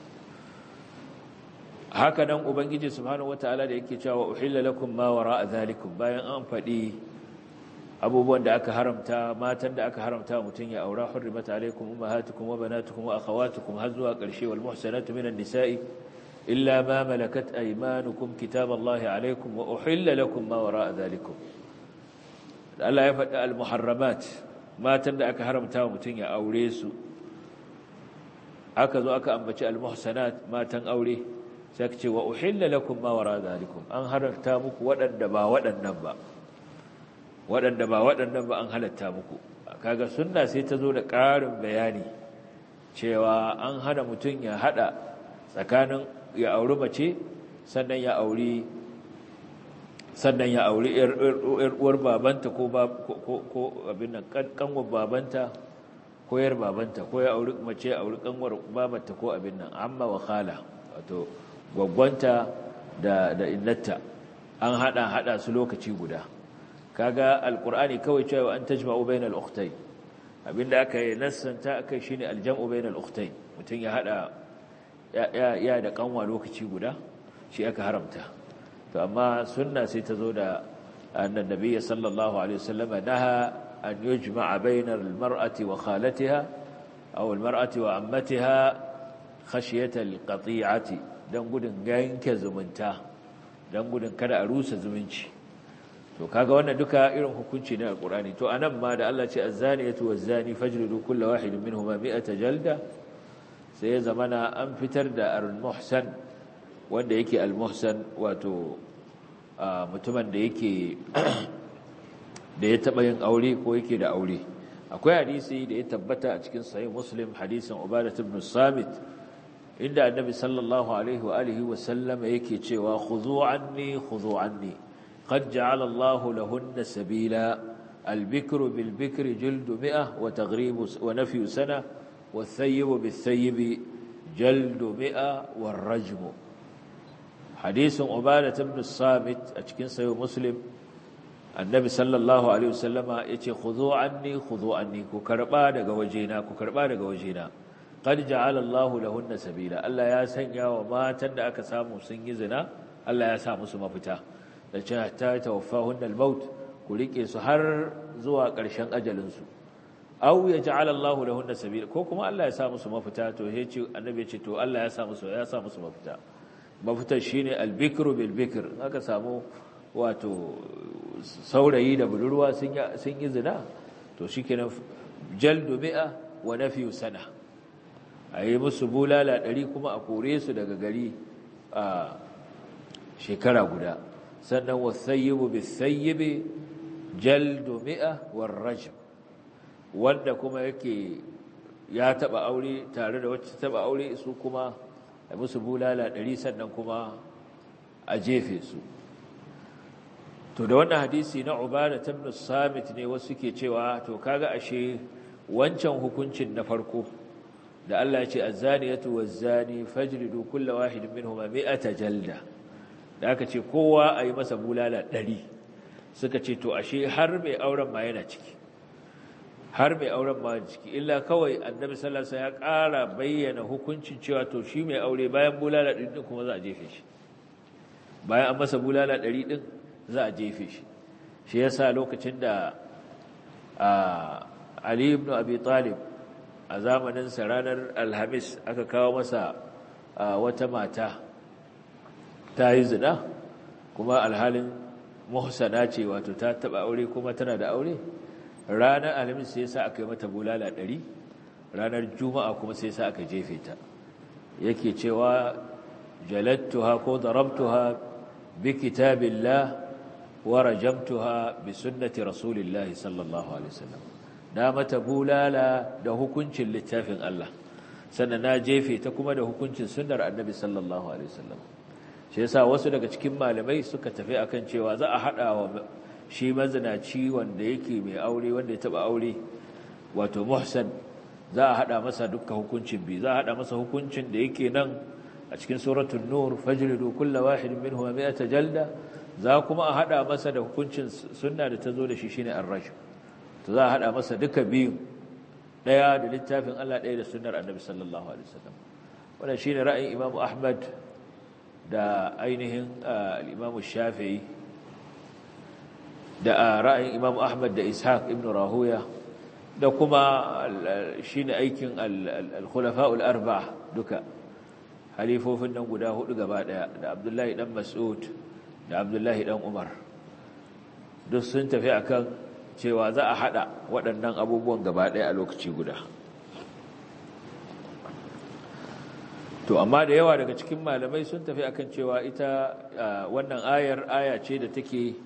Haka nan ubangiji subhanahu wataala da yake cewa uhilla lakum ma wara'a zalikum, bayan an faɗi abubuwan da aka haramta, matan da aka haramta mutum ya aura, hurrimat alaykum ummahatukum wa banatukum wa akhawatukum, har zuwa ƙarshe, wal muhsanatu minan nisa'i illa ma malakat aymanukum kitaballahi alaykum wa uhilla lakum ma wara'a zalikum. Allah ya faɗi al-muharramat, matan da aka haramta mutum ya aure su, aka zo aka ambaci al-muhsanat, matan aure, sai aka ce wa uhilla lakum ma wara'a zalikum, an haramta muku waɗanda ba waɗannan ba, waɗanda ba waɗannan ba an halatta muku. Kaga sunna sai ta zo da ƙarin bayani cewa an hana mutum ya haɗa tsakanin ya auri mace sannan ya auri sannan ya auri ƴar uwar babanta ko ko abin nan kanwar babanta ko yar babanta, ko ya auri mace ya auri kanwar babanta ko abin nan, amma wa khala, wato gwaggwanta da da innata, an hada hada su lokaci guda. Kaga alqur'ani kawai cewa an tajma'u bainal ukhtayn, abinda aka yi nassanta akai shine aljam'u bainal ukhtayn, mutun ya hada ya ya da kanwa lokaci guda, shi aka haramta. To amma sunna sai ta zo da annan nabiyyi sallallahu alaihi wasallam naha an yujma'a bainal mar'ati wa khalatiha aw al mar'ati wa ammatiha khashyata al qati'ati, dan gudun yanke zumunta, dan gudun kada a rusa zumunci. to kaga wannan duka irin hukunci ne alqur'ani to anan ma da Allah ce az-zaniyatu waz-zani fajlidu kullu wahidin minhuma mi'ata jalda sai ya zamana an fitar da al-muhsan wanda yake al-muhsan wato mutumin da yake da ya taba yin aure ko yake da aure akwai hadisi da ya tabbata a cikin sahih muslim hadisin ubadah ibn samit inda annabi sallallahu alaihi wa alihi wa sallam yake cewa khudhu anni khudhu anni qad ja'ala Allahu lahunna sabila al-bikru bil-bikri jildu mi'a wa taghribu wa nafyu sana والثيب بالثيب جلد مئة والرجم حديث عبادة بن الصامت أتكين سيو مسلم النبي صلى الله عليه وسلم يتي خذوا عني خذوا عني كربا دغ وجينا كربا دغ وجينا قد جعل الله لهن سبيلا الله يا سنيا وماتن da aka samu sun yi zina Allah ya sa musu mafita da cewa ta tawaffahun al-maut ku rike su har zuwa ƙarshen ajalin su aw yaj'al Allahu lahunna sabila ko kuma Allah ya sa musu mafita to yace annabi ya ce to Allah ya sa musu ya sa musu mafita mafita shine al-bikru bil bikr aka samu wato saurayi da budurwa sun sun yi zina to shikenan jaldu mi'a wa nafyu sana ayi musu bulala ɗari kuma a kore su daga gari a shekara guda sannan wasayyibu bisayyibi jaldu mi'a war rajm wanda kuma yake ya taba aure tare da wacce taba aure su kuma a musu bulala ɗari sannan kuma a jefe su to da wannan hadisi na Ubadah ibn Samit ne wasu ke cewa to kaga ashe wancan hukuncin na farko da Allah ya ce az-zaniyatu waz-zani fajlidu kull wahidin minhuma mi'ata jalda da aka ce kowa ayi masa bulala ɗari suka ce to ashe har mai auren ma yana ciki har mai auren ma ciki illa kawai annabi sallallahu alaihi wasallam ya ƙara bayyana hukuncin cewa to shi mai aure bayan bulala ɗari din kuma za a jefe shi bayan an masa bulala ɗari din za a jefe shi shi yasa lokacin da Ali ibn Abi Talib a zamanin sa ranar Alhamis aka kawo masa wata mata ta yi zina kuma alhalin muhsana ce wato ta taba aure kuma tana da aure ranar alhamis sai sa aka yi mata bulala ɗari ranar juma'a kuma sai sa aka jefe ta yake cewa jalattuha ko darabtuha bi kitabillah wa rajamtuha bi sunnati rasulillahi sallallahu alaihi wasallam na mata bulala da hukuncin littafin Allah sannan na jefe ta kuma da hukuncin sunnar annabi sallallahu alaihi wasallam shi yasa wasu daga cikin malamai suka tafi akan cewa za a hada wa shi mazinaci wanda yake mai aure wanda ya taba aure wato muhsan za a hada masa dukkan hukuncin bi za a hada masa hukuncin da yake nan a cikin suratul nur fajlidu kullu wahidin minhum mi'ata jalda za kuma a hada masa da hukuncin sunna da tazo da shi shine ar-rajm to za a hada masa duka biyu daya da littafin Allah daya da sunnar annabi sallallahu alaihi wasallam wannan shine ra'ayin Imam Ahmad da ainihin al-Imam Shafi'i da ra'ayin Imam Ahmad da Ishaq ibn Rahuya da kuma shine aikin al-khulafa'ul arba'a duka halifofin nan guda hudu gaba daya da Abdullahi dan Mas'ud da Abdullahi dan Umar duk sun tafi akan cewa za a hada waɗannan abubuwan gaba daya a lokaci guda to amma da yawa daga cikin malamai sun tafi akan cewa ita wannan ayar aya ce da take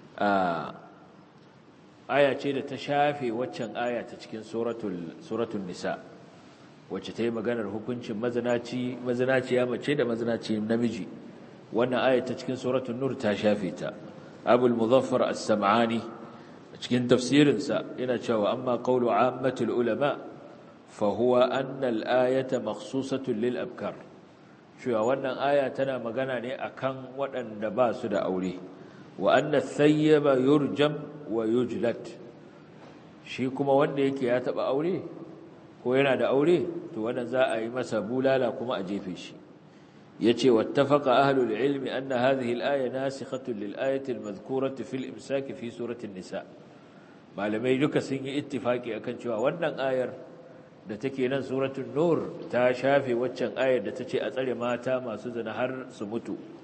aya ce da ta shafe waccan aya ta cikin suratul suratul nisa wacce ta yi maganar hukuncin mazinaci mazinaciya mace da mazinaci namiji wannan aya ta cikin suratul nur ta shafe ta abul muzaffar as-sam'ani cikin tafsirinsa yana cewa amma qawlu ammatul ulama fa huwa anna al-ayata makhsusatun lil abkar cewa wannan aya tana magana ne akan waɗanda ba su da aure wa anna thayyaba yurjam wa yujlat shi kuma wanda yake ya taba aure ko yana da aure to wannan za a yi masa bulala kuma a jefe shi yace wattafaqa ahlul ilmi anna hadhihi al-aya nasikhatun lil ayati al-madhkurati fil imsak fi surati an-nisa malamai duka sun yi ittifaki akan cewa wannan ayar da take nan suratul nur ta shafe waccan ayar da tace a tsare mata masu zina har su mutu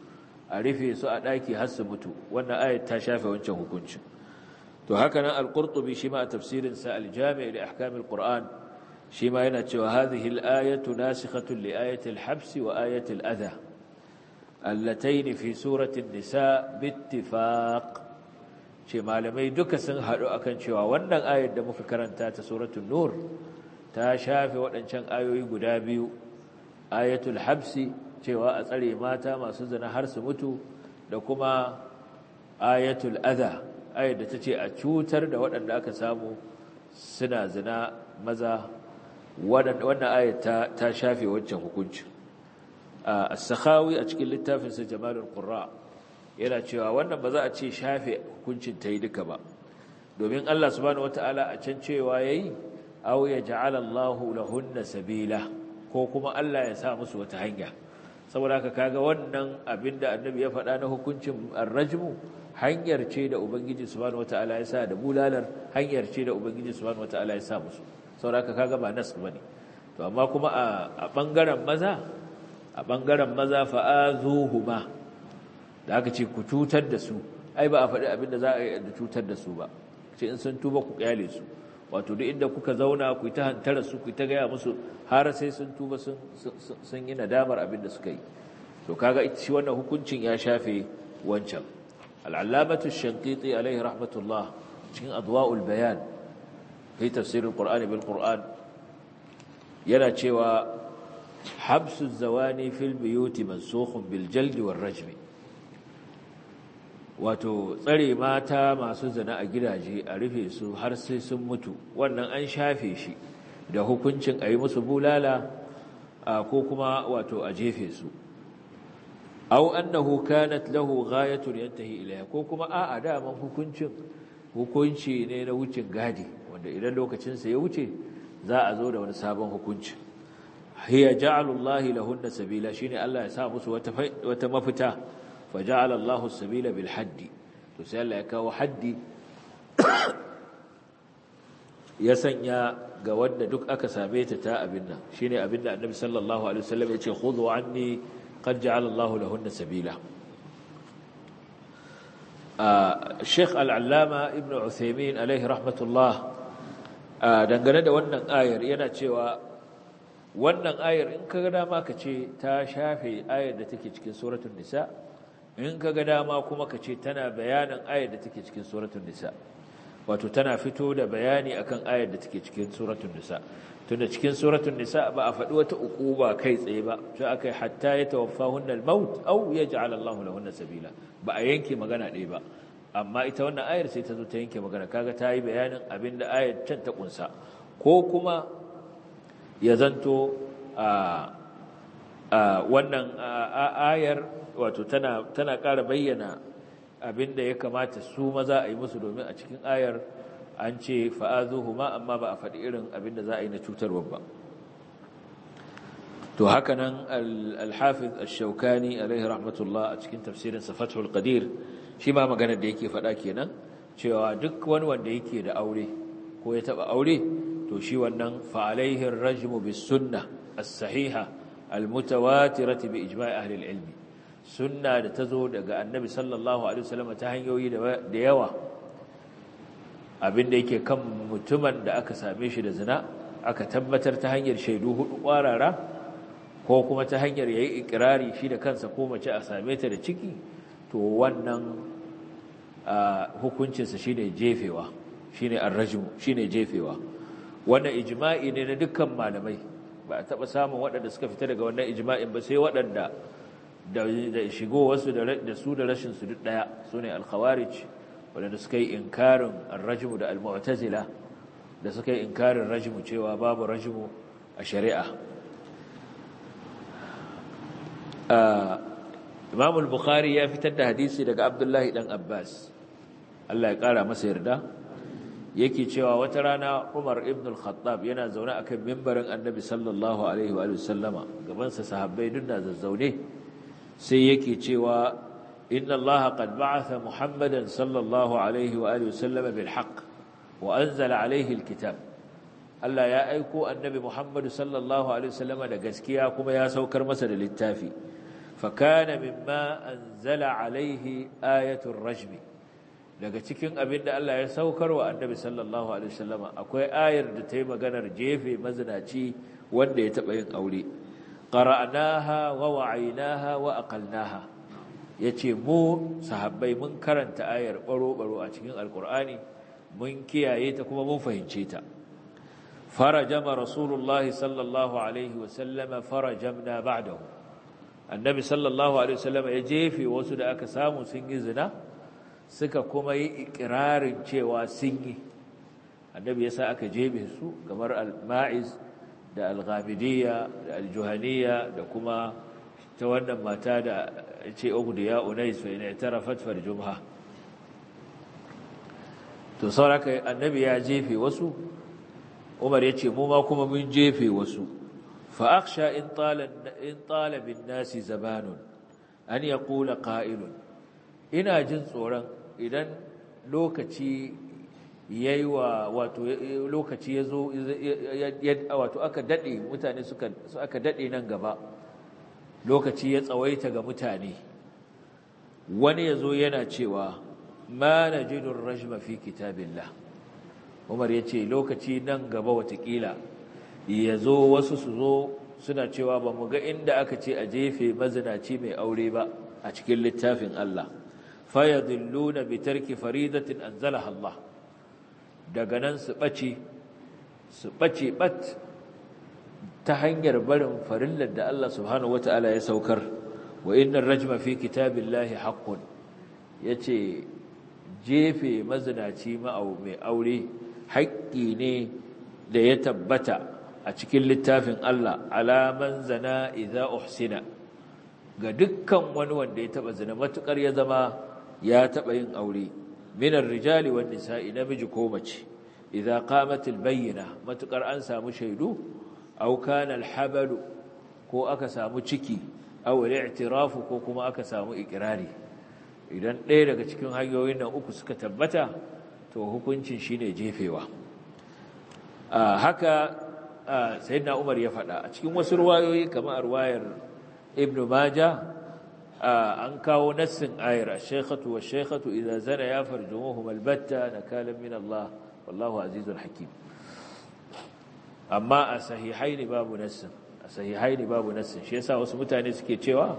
a rufe su a ɗaki har su mutu wannan ayat ta shafe wancan hukuncin to haka nan al-Qurtubi shi ma a tafsirin sa al-Jami' li ahkam al-Qur'an shi ma yana cewa hadhihi al-ayatu nasikhatun li ayati al-habs wa ayati al-adha allatayn fi surati an-nisa bittifaq ce malamai duka sun haɗu akan cewa wannan ayar da muka karanta ta suratul nur ta shafe waɗancan ayoyi guda biyu ayatul habsi cewa a tsare mata masu zina har su mutu da kuma ayatul adha ayar da ta ce a cutar da waɗanda aka samu suna zina maza wannan ayar ta, ta shafe wancan hukuncin as-Sakhawi a cikin littafinsa Jamalul Qurra yana cewa wannan ba za a ce shafe hukuncin ta yi duka ba domin Allah subhanahu wataala a can cewa yayi aw yaj'ala Allahu lahunna sabila ko kuma Allah ya sa musu wata hanya saboda haka kaga wannan abinda annabi ya faɗa na hukuncin ar-rajmu hanyar ce da ubangiji subhanahu wataala ya sa da bulalar hanyar ce da ubangiji subhanahu wataala ya sa musu saboda haka kaga ba nas bane to amma kuma a bangaren maza a bangaren maza fa'azuhuma da aka ce ku cutar da su ai ba a faɗi abinda za a yi da cutar da su ba ce in sun tuba ku kyale su wato duk inda kuka zauna ku ta hantara su ku ta gaya musu har sai sun tuba sun sun yi nadamar abinda suka yi to kaga shi wannan hukuncin ya shafe wancan al-allamatu ash-shanqiti alayhi rahmatullah cikin adwa'ul bayan fi tafsir al-qur'ani bil qur'an yana cewa habsu az-zawani fil buyuti mansukhun bil jald war rajm wato tsare mata masu zina a gidaje a rufe su har sai sun mutu wannan an shafe shi da hukuncin a yi musu bulala ko kuma wato a jefe su aw annahu kanat lahu ghayatun yantahi ilayha ko kuma a'a daman hukuncin hukunci ne na wucin gadi wanda idan lokacin sa ya wuce za a zo da wani sabon hukunci hiya ja'alullahi lahunna sabila shine Allah ya sa musu wata wata mafita faja'ala Allahu sabila bil haddi to sai Allah ya kawo haddi ya sanya ga wanda duk aka same ta ta abin nan shine abin da Annabi sallallahu alaihi wasallam ya ce khudhu anni qad ja'ala Allahu lahunna sabila Sheikh Al-Allama Ibn Uthaymeen alaihi rahmatullah dangane da wannan ayar yana cewa wannan ayar in kaga dama ka ce ta shafe ayar da take cikin suratul nisa in kaga dama kuma ka ce tana bayanin ayar da take cikin suratul nisa wato tana fito da bayani akan ayar da take cikin suratul nisa tunda cikin suratul nisa ba a faɗi wata uquba kai tsaye ba sai akai hatta yatawaffahunna al-maut aw yaj'al Allahu lahunna sabila ba a yanke magana ɗaya ba amma ita wannan ayar sai ta zo ta yanke magana kaga ta yi bayanin abinda ayar can ta kunsa ko kuma ya zanto a wannan ayar wato tana tana ƙara bayyana abinda ya kamata su maza a yi musu domin a cikin ayar an ce fa'azuhuma amma ba a faɗi irin abinda za a yi na cutarwa ba to haka nan al-hafiz ash-shawkani alaihi rahmatullah a cikin tafsirin sa Fathul Qadir shi ma maganar da yake faɗa kenan cewa duk wani wanda yake da aure ko ya taba aure to shi wannan fa alaihi ar-rajmu bis-sunnah as-sahiha al-mutawatirati bi ijma'i ahli al-ilm sunna da tazo daga annabi sallallahu alaihi wasallam ta hanyoyi da yawa abinda yake kan mutumin da aka same shi da zina aka tabbatar ta hanyar shaidu hudu kwarara ko kuma ta hanyar yayi ikrari shi da kansa ko mace a same ta da ciki to wannan hukuncinsa shine jefewa shine ar-rajmu shine jefewa wannan ijma'i ne na dukkan malamai ba a taba samun waɗanda suka fita daga wannan ijma'in ba sai waɗanda da shigo wasu da su da rashin su duk daya sune al-khawarij waɗanda suka yi inkarin ar-rajmu da al-mu'tazila da suka yi inkarin rajmu cewa babu rajmu a shari'a Imam al-Bukhari ya fitar da hadisi daga Abdullahi dan Abbas Allah ya kara masa yarda yake cewa wata rana Umar ibn al-Khattab yana zaune akan mimbarin Annabi sallallahu alaihi wa sallama gaban sa sahabbai dinna zazzaune sai yake cewa inna Allah qad ba'atha Muhammadan sallallahu alaihi wa sallama bil haqq wa anzala alaihi al-kitab Allah ya aiko Annabi Muhammad sallallahu alaihi wa sallama da gaskiya kuma ya saukar masa da littafi fakana mimma anzala alaihi ayatul rajmi daga cikin abin da Allah ya saukar wa annabi sallallahu alaihi wasallama akwai ayar da ta yi maganar jefe mazinaci wanda ya taɓa yin aure qara'naha wa wa'aynaha wa aqalnaha yace mu sahabbai mun karanta ayar baro-baro a cikin alqur'ani mun kiyaye ta kuma mun fahimce ta farajama rasulullahi sallallahu alaihi wasallama farajamna ba'dahu annabi sallallahu alaihi wasallama ya jefe wasu da aka samu sun yi zina suka kuma yi ikirarin cewa sun yi annabi yasa aka jebe su kamar al-ma'iz da al-ghamidiyya da al-juhaniyya da kuma ta wannan mata da ce ugdiya unais fa ina tarafat farjumha to sauraka annabi ya jefe wasu umar yace mu ma kuma mun jefe wasu fa akhsha in tala in tala bin nasi zabanun an yaqula qa'ilun ina jin tsoron idan lokaci yayi wa wato lokaci yazo wato aka dade mutane suka aka dade nan gaba lokaci ya tsawaita ga mutane wani yazo yana cewa ma najidu ar-rajma fi kitabillah Umar yace lokaci nan gaba watakila yazo wasu su zo suna cewa ba mu ga inda aka ce a jefe mazinaci mai aure ba a cikin littafin Allah fayadilluna bi tarki faridatin anzalaha Allah daga nan su bace su bace bat ta hanyar barin farillar da Allah subhanahu wataala ya saukar wa innar rajma fi kitabillahi haqqun yace jefe mazinaci ma'au mai aure haƙƙi ne da ya tabbata a cikin littafin Allah alaman zana idza uhsina ga dukkan wani wanda ya taba zina matukar ya zama ya taba yin aure minar rijali wan nisa'i namiji ko mace idza qamatil bayyina matukar an samu shaidu aw kana alhabalu ko aka samu ciki aw al-i'tirafu ko kuma aka samu ikrari idan ɗaya daga cikin hanyoyin nan uku suka tabbata to hukuncin shine jefewa haka sayyidina Umar ya faɗa a cikin wasu ruwayoyi kamar ruwayar Ibn Majah an kawo nassin ayar ash-shaykhatu wash-shaykhatu idza zana ya farjumuhum albatta nakalan min Allah wallahu azizul hakim amma a sahihaini babu nassin a sahihaini babu nassin shi yasa wasu mutane suke cewa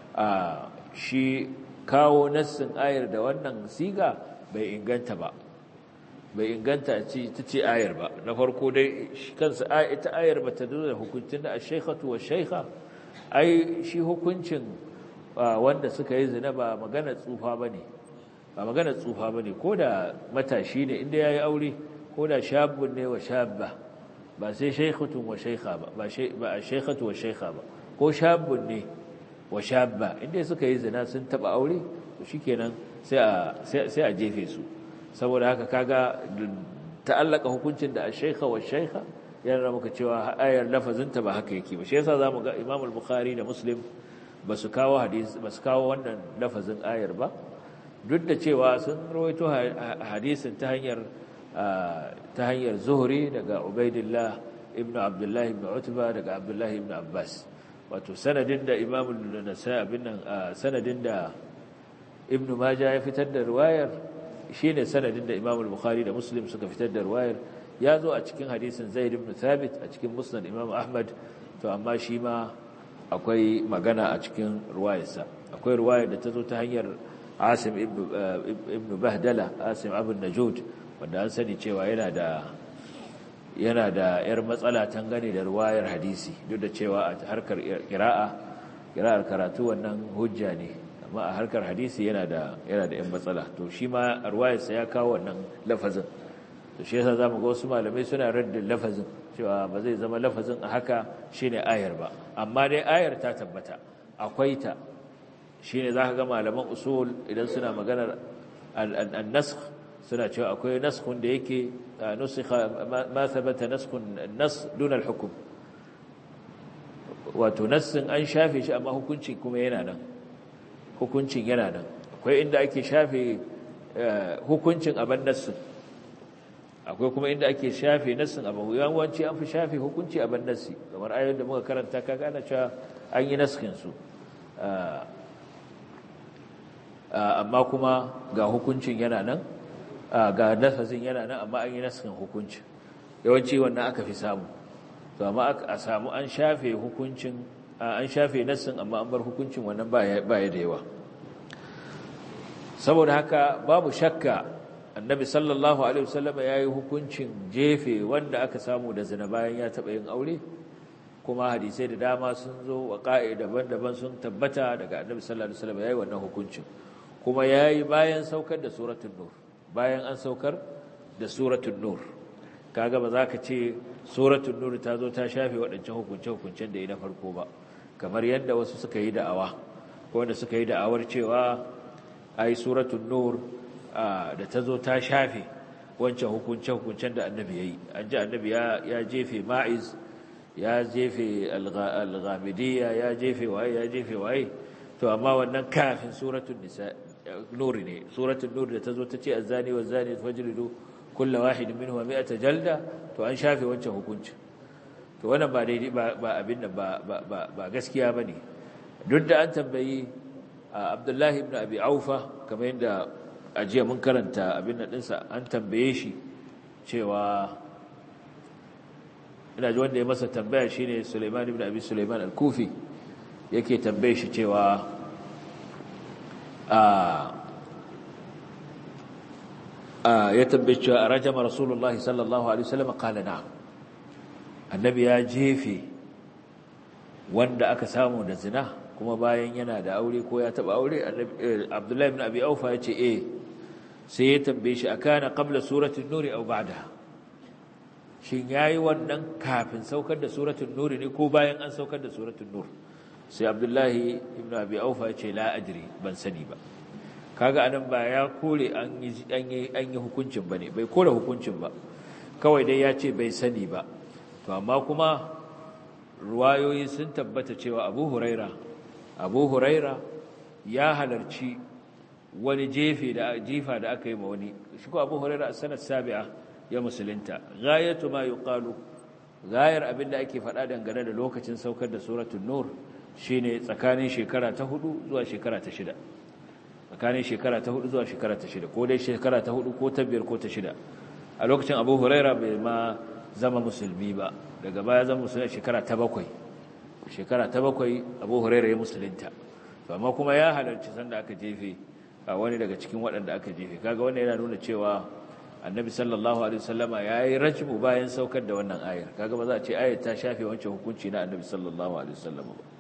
shi kawo nassin ayar da wannan siga bai inganta ba bai inganta ce ta ce ayar ba na farko dai kansa ita ayar ba ta nuna hukuncin da ash-shaykhatu wash-shaykha ai shi hukuncin wanda suka yi zina ba magana tsufa bane ba magana tsufa bane koda matashi ne inda yayi aure koda shabun ne wa shabba ba sai shaykhatun wa shaykha ba ba shay ba shaykhatu wa shaykha ba ko shabun ne wa shabba inda suka yi zina sun taba aure to shikenan sai a sai a jefe su saboda haka kaga ta'allaka hukuncin da ash-shaykha wa shaykha yana muka cewa ayar lafazinta ba haka yake ba shi yasa zamu ga Imam al-Bukhari da Muslim basu kawo hadisi basu kawo wannan lafazin ayar ba duk da cewa sun rawaito hadisin ta hanyar ta hanyar Zuhri daga Ubaidillah ibn Abdullah ibn Utba daga Abdullah ibn Abbas wato sanadin da Imam an-Nasa'i bin nan sanadin da Ibn Majah ya fitar da riwayar shine sanadin da Imam al-Bukhari da Muslim suka fitar da riwayar ya zo a cikin hadisin Zaid ibn Thabit a cikin Musnad Imam Ahmad to amma shi ma akwai magana a cikin riwayarsa akwai riwayar da ta zo ta hanyar Asim ibn ibn Bahdala Asim Abu Najud wanda an sani cewa yana da yana da yar matsala tangane da riwayar hadisi duk da cewa a harkar qira'a qira'ar karatu wannan hujja ne amma a harkar hadisi yana da yana da yan matsala to shi ma riwayarsa ya kawo wannan lafazin to shi yasa zamu ga wasu malamai suna raddin lafazin cewa ba zai zama lafazin a haka shine ayar ba amma dai ayar ta tabbata akwai ta shine zaka ga malaman usul idan suna maganar an-nasakh suna cewa akwai naskhun da yake nusikha ma thabata naskhun an-nas duna al-hukm wato nassin an shafe shi amma hukuncin kuma yana nan hukuncin yana nan akwai inda ake shafe hukuncin aban nassin akwai kuma inda ake shafe nassin abu yawanci an fi shafe hukunci a ban nassi kamar ayoyin da muka karanta kaga ana cewa an yi naskin su amma kuma ga hukuncin yana nan ga nasasin yana nan amma an yi nasasin hukuncin yawanci wannan aka fi samu to amma a samu an shafe hukuncin an shafe nasin amma an bar hukuncin wannan ba ya da yawa saboda haka babu shakka annabi sallallahu alaihi wasallam yayi hukuncin jefe wanda aka samu da zina bayan ya taba yin aure kuma hadisai da dama sun zo wa ƙa'i daban-daban sun tabbata daga annabi sallallahu alaihi wasallam yayi wannan hukuncin kuma yayi bayan saukar da suratul nur bayan an saukar da suratul nur kaga ba za ka ce suratul nur ta zo ta shafe waɗancan hukunce-hukuncen da yi na farko ba kamar yadda wasu suka yi da'awa ko wanda suka yi da'awar cewa ai suratul nur da ta zo ta shafe wancan hukunce-hukuncen da annabi yayi an ji annabi ya jefe ma'iz ya jefe al-ghamidiyya ya jefe waye ya jefe waye to amma wannan kafin suratul nisa nur ne suratul nur da tazo tace az-zani waz-zani fajlidu kullu wahidin minhum mi'ata jalda to an shafe wancan hukunci to wannan ba daidai ba abin da ba ba ba gaskiya bane duk da an tambayi Abdullahi ibn Abi Aufa kamar yadda ajiya mun karanta abin nan dinsa an tambaye shi cewa ina ji wanda ya masa tambaya shine Sulaiman ibn Abi Sulaiman al-Kufi yake tambaye shi cewa a a ya tambaye cewa rajama Rasulullahi sallallahu alaihi wasallam qala na'am annabi ya jefe wanda aka samu da zina kuma bayan yana da aure ko ya taba aure Abdullahi ibn Abi Aufa ya ce eh sai ya tambaye shi akana qabla suratul nur aw ba'daha shin yayi wannan kafin saukar da suratul nur ne ko bayan an saukar da suratul nur sai Abdullahi ibn Abi Aufa ya ce la adri ban sani ba kaga anan ba ya kore an yi an yi an yi hukuncin bane bai kore hukuncin ba kawai dai ya ce bai sani ba to amma kuma ruwayoyi sun tabbata cewa Abu Huraira Abu Huraira ya halarci wani jefe da jifa da aka yi ma wani shi ko Abu Huraira a sanar sabi'a ya musulunta ghayatu ma yuqalu gayar abinda ake faɗa dangane da lokacin saukar da suratul nur shine tsakanin shekara ta hudu zuwa shekara ta shida tsakanin shekara ta hudu zuwa shekara ta shida ko dai shekara ta hudu ko ta biyar ko ta shida a lokacin Abu Huraira bai ma zama musulmi ba daga baya zama musulmi shekara ta bakwai shekara ta bakwai Abu Huraira ya musulunta amma kuma ya halarci sanda aka jefe a wani daga cikin waɗanda aka jefe kaga wannan yana nuna cewa annabi sallallahu alaihi wasallama yayi rajmu bayan saukar da wannan ayar kaga ba za a ce ayar ta shafe wancan hukunci na annabi sallallahu alaihi wasallama ba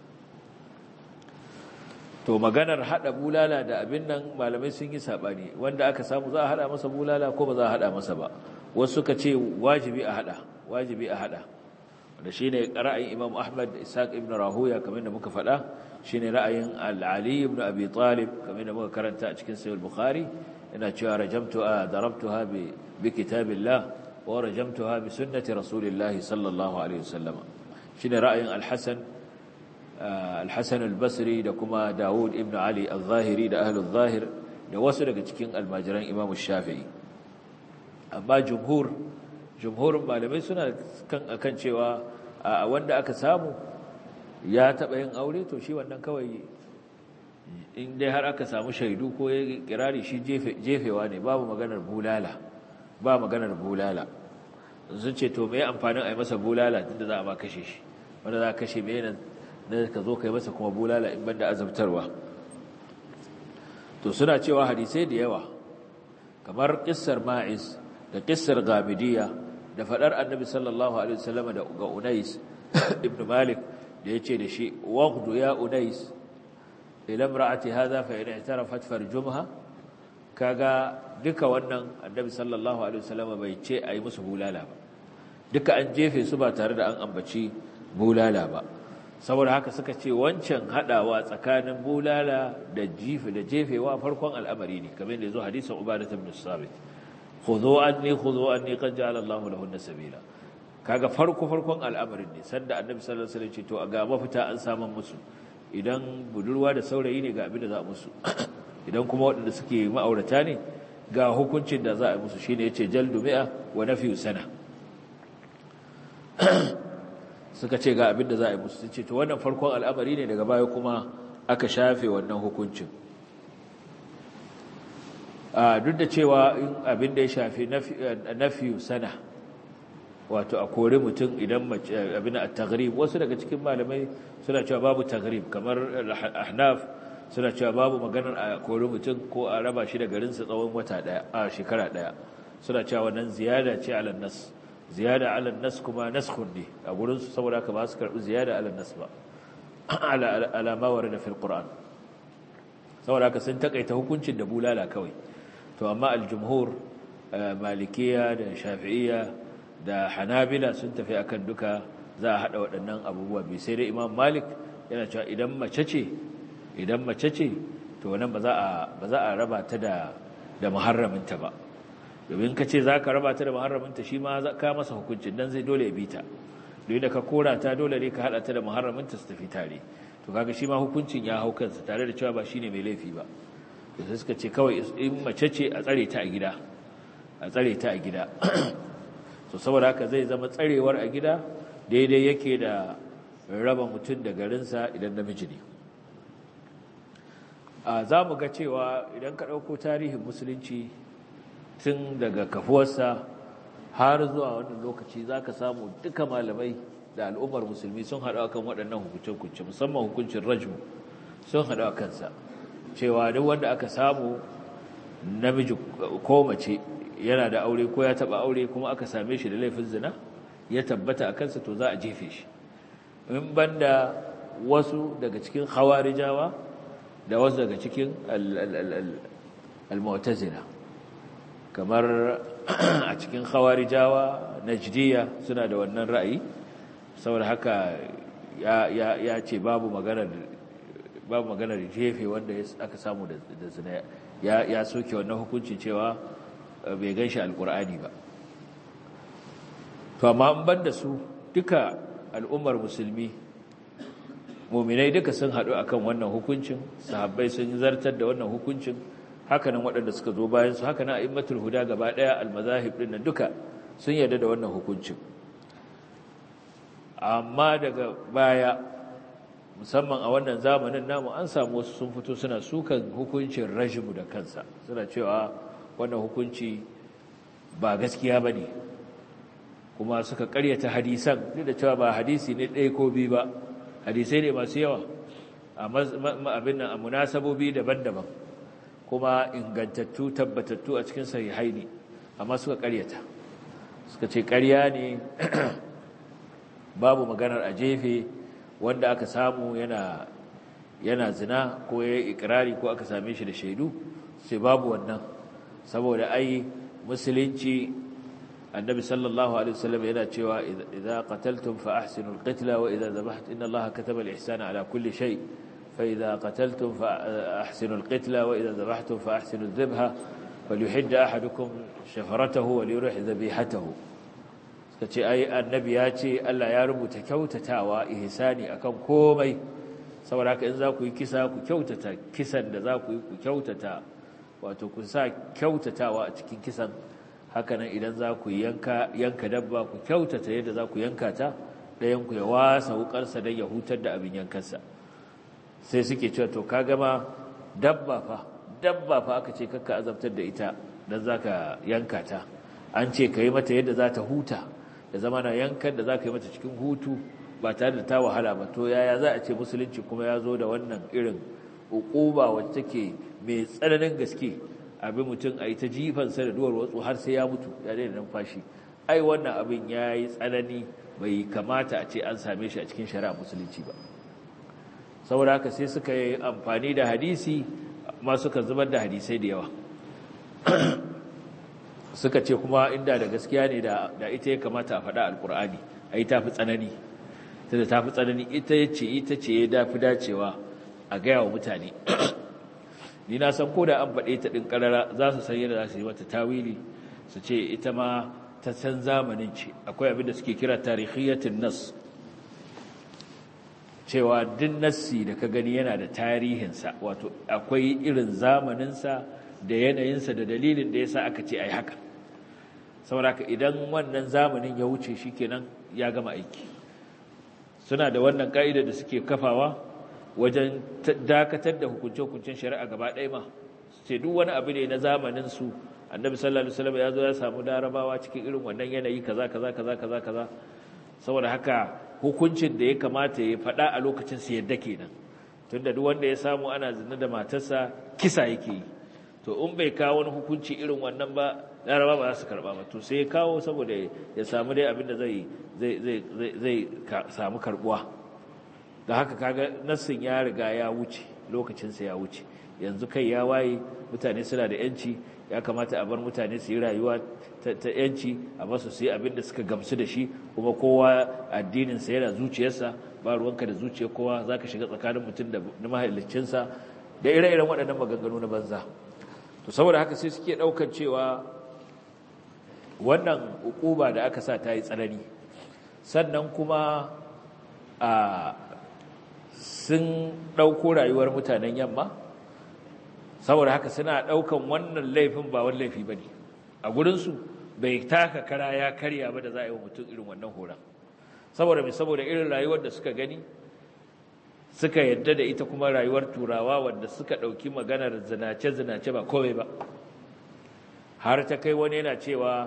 to maganar hada bulala da abin nan malamai sun yi sabani wanda aka samu za a hada masa bulala ko ba za a hada masa ba wasu suka ce wajibi a hada wajibi a hada da shine ra'ayin Imam Ahmad da Ishaq ibn Rahuya kamar da muka faɗa shine ra'ayin Al-Ali ibn Abi Talib kamar da muka karanta a cikin Sahih Bukhari ina cewa rajamtu darabtuha bi bi kitabillah wa rajamtuha bi sunnati Rasulillah sallallahu alaihi wasallam shine ra'ayin Al-Hasan Al-Hasan Al-Basri da kuma Dawud ibn Ali Al-Zahiri da Ahlul Zahir da wasu daga cikin almajiran Imam Shafi'i amma jumhur jumhurin malamai suna kan akan cewa a wanda aka samu ya taba yin aure to shi wannan kawai in dai har aka samu shaidu ko ya kirari shi jefewa ne babu maganar bulala ba maganar bulala sun ce to me amfanin a yi masa bulala tunda za a ma kashe shi wanda za a kashe me nan na ka zo ka yi masa kuma bulala in banda azabtarwa to suna cewa hadisai da yawa kamar kissar ma'iz da kissar ghamidiyya da fadar annabi sallallahu alaihi wasallam da ga Unais ibn Malik da yace da shi waqdu ya Unais ila imra'ati hadha fa in i'tarafat farjumha kaga duka wannan annabi sallallahu alaihi wasallam bai ce ayi musu bulala ba duka an jefe su ba tare da an ambaci bulala ba saboda haka suka ce wancan hadawa tsakanin bulala da jifi da jefewa farkon al'amari ne kamar da yazo hadisin Ubadah ibn Sabit khudhu anni khudhu anni qad ja'ala Allahu lahunna sabila kaga farko farkon al'amarin ne sanda annabi sallallahu alaihi wasallam ce to a ga mafita an samu musu idan budurwa da saurayi ne ga abin da za a musu idan kuma waɗanda suke ma'aurata ne ga hukuncin da za a musu shine yace jaldu mi'a wa nafyu sana suka ce ga abin da za a yi musu ce to wannan farkon al'amari ne daga baya kuma aka shafe wannan hukuncin a duk da cewa in abin da ya shafi nafiyu sana wato a kore mutum idan abin at-taghrib wasu daga cikin malamai suna cewa babu taghrib kamar ahnaf suna cewa babu maganar a kore mutum ko a raba shi da garinsa tsawon wata daya a shekara daya suna cewa wannan ziyada ce ala nas ziyada ala nas kuma naskhun ne a gurin su saboda haka ba su karbi ziyada ala nas ba ala ala ma warada fil qur'an saboda haka sun takaita hukuncin da bulala kawai to amma al-jumhur malikiya da shafi'iyya da hanabila sun tafi akan duka za a hada waɗannan abubuwa bi sai dai imam malik yana cewa idan mace ce idan mace ce to wannan ba za a ba za a raba ta da da muharraminta ba domin ka ce za ka raba ta da muharraminta shi ma ka masa hukuncin dan zai dole ya bi ta don da ka kora ta dole ne ka hada ta da muharraminta su tafi tare to kaga shi ma hukuncin ya hau kansa tare da cewa ba shine mai laifi ba to sai suka ce kawai in mace ce a tsare ta a gida a tsare ta a gida to saboda haka zai zama tsarewar a gida daidai yake da raba mutum da garinsa idan namiji ne a za mu ga cewa idan ka ɗauko tarihin musulunci tun daga kafuwarsa har zuwa wannan lokaci za ka samu duka malamai da al'ummar musulmi sun haɗu a kan waɗannan hukunce-hukunce musamman hukuncin rajmu sun haɗu a kansa cewa duk wanda aka samu namiji ko mace yana da aure ko ya taɓa aure kuma aka same shi da laifin zina ya tabbata a kansa to za a jefe shi in banda wasu daga cikin khawarijawa da wasu daga cikin al-mu'tazila kamar a cikin khawarijawa najdiya suna da wannan ra'ayi saboda haka ya ya ya ce babu maganar babu maganar jefe wanda aka samu da zina ya ya soke wannan hukunci cewa bai ganshi alqur'ani ba to amma an banda su duka al'ummar musulmi mu'minai duka sun hadu akan wannan hukuncin sahabbai sun zartar da wannan hukuncin hakanan waɗanda suka zo bayan su hakanan a'immatul huda gaba daya al-mazahib din nan duka sun yarda da wannan hukuncin amma daga baya musamman a wannan zamanin namu an samu wasu sun fito suna sukan hukuncin rajmu da kansa suna cewa wannan hukunci ba gaskiya bane kuma suka karyata hadisan duk da cewa ba hadisi ne ɗaya ko biyu ba hadisai ne masu yawa a abin nan a munasabobi daban-daban kuma ingantattu tabbatattu a cikin sahihaini amma suka karyata suka ce karya ne babu maganar a jefe wanda aka samu yana yana zina ko ya yi ikirari ko aka same shi da shaidu sai babu wannan saboda ai musulunci annabi sallallahu alaihi wasallam yana cewa idza qataltum fa ahsinul qitla wa idza dhabhtum inna allaha kataba al-ihsana ala kulli shay fa idza qataltum fa ahsinul qitla wa idza dhabhtum fa ahsinudh dhabha falyuhidda ahadukum shafaratahu wa liyurih dhabihatahu kace ai annabi ya ce Allah ya rubuta kyautatawa ihsani akan komai saboda haka in za ku yi kisa ku kyautata kisan da za ku yi ku kyautata wato ku sa kyautatawa a cikin kisan hakanan idan za ku yanka yanka dabba ku kyautata yadda za ku yanka ta ɗayan ku ya wasa wukarsa don ya hutar da abin yankansa sai suke cewa to ka gama dabba fa dabba fa aka ce kakka azabtar da ita don za ka yanka ta an ce ka yi mata yadda za ta huta da zama na yankan da za ka yi mata cikin hutu ba tare da ta wahala ba to yaya za a ce musulunci kuma ya zo da wannan irin uquba wacce take mai tsananin gaske abin mutum a yi ta jifansa da duwar watsu har sai ya mutu ya daina numfashi ai wannan abin ya yi tsanani bai kamata a ce an same shi a cikin shari'a musulunci ba saboda haka sai suka yi amfani da hadisi amma suka zubar da hadisai da yawa suka ce kuma inda da gaskiya ne da ita ya kamata a faɗa alkur'ani a yi tafi tsanani ta da tafi tsanani ita ya ce ita ce ya dafi dacewa a gaya wa mutane ni na san ko da an faɗe ta ɗin ƙarara za su san yadda za su yi mata tawili su ce ita ma ta san zamanin ce akwai abin da suke kira tarihiyatin nas cewa duk nassi da ka gani yana da tarihinsa wato akwai irin zamaninsa da yanayinsa da dalilin da ya sa aka ce a yi haka saboda idan wannan zamanin ya wuce shi kenan ya gama aiki suna da wannan ƙa'ida da suke kafawa wajen dakatar da hukunce-hukuncen shari'a gaba ɗaya ma sai duk wani abu ne na zamanin su annabi sallallahu alaihi wasallam ya zo ya samu larabawa cikin irin wannan yanayi kaza kaza kaza kaza kaza saboda haka hukuncin da ya kamata ya faɗa a lokacin su yadda kenan tunda duk wanda ya samu ana zina da matarsa kisa yake yi to in bai kawo wani hukunci irin wannan ba laraba ba za su karba ba to sai ya kawo saboda ya samu dai abin da zai zai zai zai samu karbuwa da haka kaga nassin ya riga ya wuce lokacin sa ya wuce yanzu kai ya waye mutane suna da yanci ya kamata a bar mutane su yi rayuwa ta yanci a basu su yi abin da suka gamsu da shi kuma kowa addinin sa yana zuciyarsa ba ruwanka da zuciyar kowa zaka shiga tsakanin mutum da mahaliccinsa da ire-iren waɗannan maganganu na banza to saboda haka sai suke ɗaukar cewa wannan ukuba da aka sa ta yi tsanani sannan kuma a sun ɗauko rayuwar mutanen yamma saboda haka suna ɗaukan wannan laifin ba wani laifi ba ne a gurinsu bai taka kara ya karya ba da za a yi wa mutum irin wannan horon saboda mai saboda irin rayuwar da suka gani suka yadda da ita kuma rayuwar turawa wanda suka ɗauki maganar zinace-zinace ba komai ba har ta kai wani yana cewa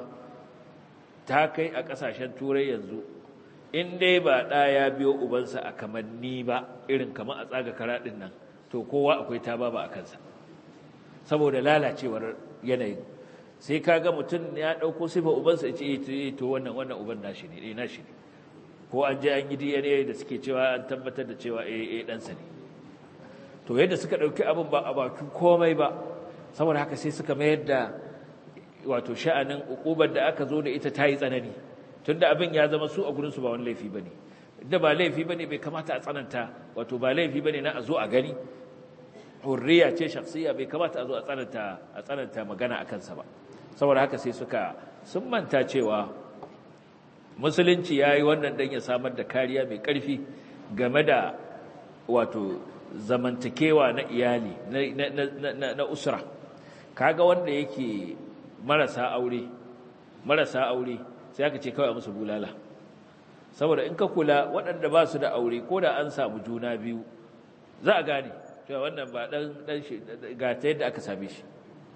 ta kai a ƙasashen turai yanzu in dai ba ɗa ya biyo ubansa a kamanni ba irin kamar a tsaga kara ɗin nan to kowa akwai ta ba a kansa saboda lalacewar yanayin sai ka ga mutum ya ɗauko sifa ubansa ya ce to wannan wannan uban nashi ne nashi ne ko an je an yi D N A da suke cewa an tabbatar da cewa eh eh ɗansa ne to yadda suka ɗauki abin ba a bakin komai ba saboda haka sai suka mayar da wato sha'anin ukubar da aka zo da ita ta yi tsanani tunda abin ya zama su a gurinsu ba wani laifi ba ne da ba laifi ba ne bai kamata a tsananta wato ba laifi ba ne na a zo a gani hurriya ce shakhsiyya bai kamata a zo a tsananta a tsananta magana a kansa ba saboda haka sai suka sun manta cewa musulunci ya yi wannan don ya samar da kariya mai ƙarfi game da wato zamantakewa na iyali na usra kaga wanda yake marasa aure marasa aure sai aka ce kawai musu bulala saboda in ka kula waɗanda ba su da aure ko da an samu juna biyu za a gane cewa wannan ba ɗan ɗan shi ga ta yadda aka same shi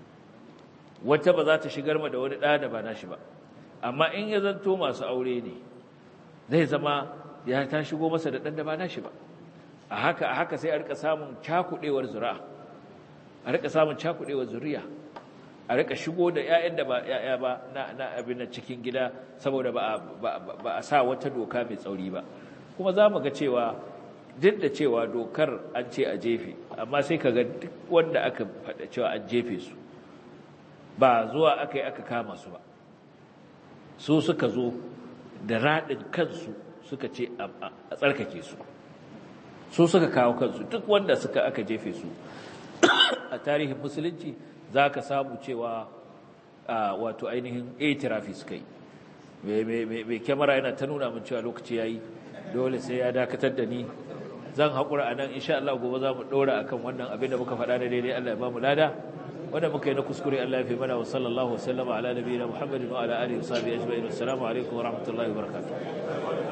wata ba za ta shigar ma da wani ɗa da ba nashi ba amma in ya zanto masu aure ne zai zama ya ta shigo masa da ɗan da ba nashi ba a haka a haka sai a rika samun cakuɗewar zuri'a a rika samun cakuɗewar zuriya a rika shigo da ƴaƴan da ba ƴaƴa ba na na abin nan cikin gida saboda ba ba a sa wata doka mai tsauri ba kuma za mu ga cewa duk da cewa dokar an ce a jefe amma sai ka ga duk wanda aka faɗa cewa an jefe su ba zuwa aka yi aka kama su ba su suka zo da raɗin kansu suka ce a tsarkake su su suka kawo kansu duk wanda suka aka jefe su a tarihin musulunci za ka samu cewa wato ainihin itirafi suka yi mai kyamara yana ta nuna min cewa lokaci ya yi dole sai ya dakatar da ni zan haƙura a nan insha Allah gobe za mu ɗora a kan wannan abin da muka faɗa na daidai Allah ya ba mu lada wanda muka yi na kuskure Allah ya fi mana wa sallallahu wasallama ala nabiyina Muhammadin wa ala alihi wa sahbihi ajma'in assalamu alaikum wa rahmatullahi wa barakatuh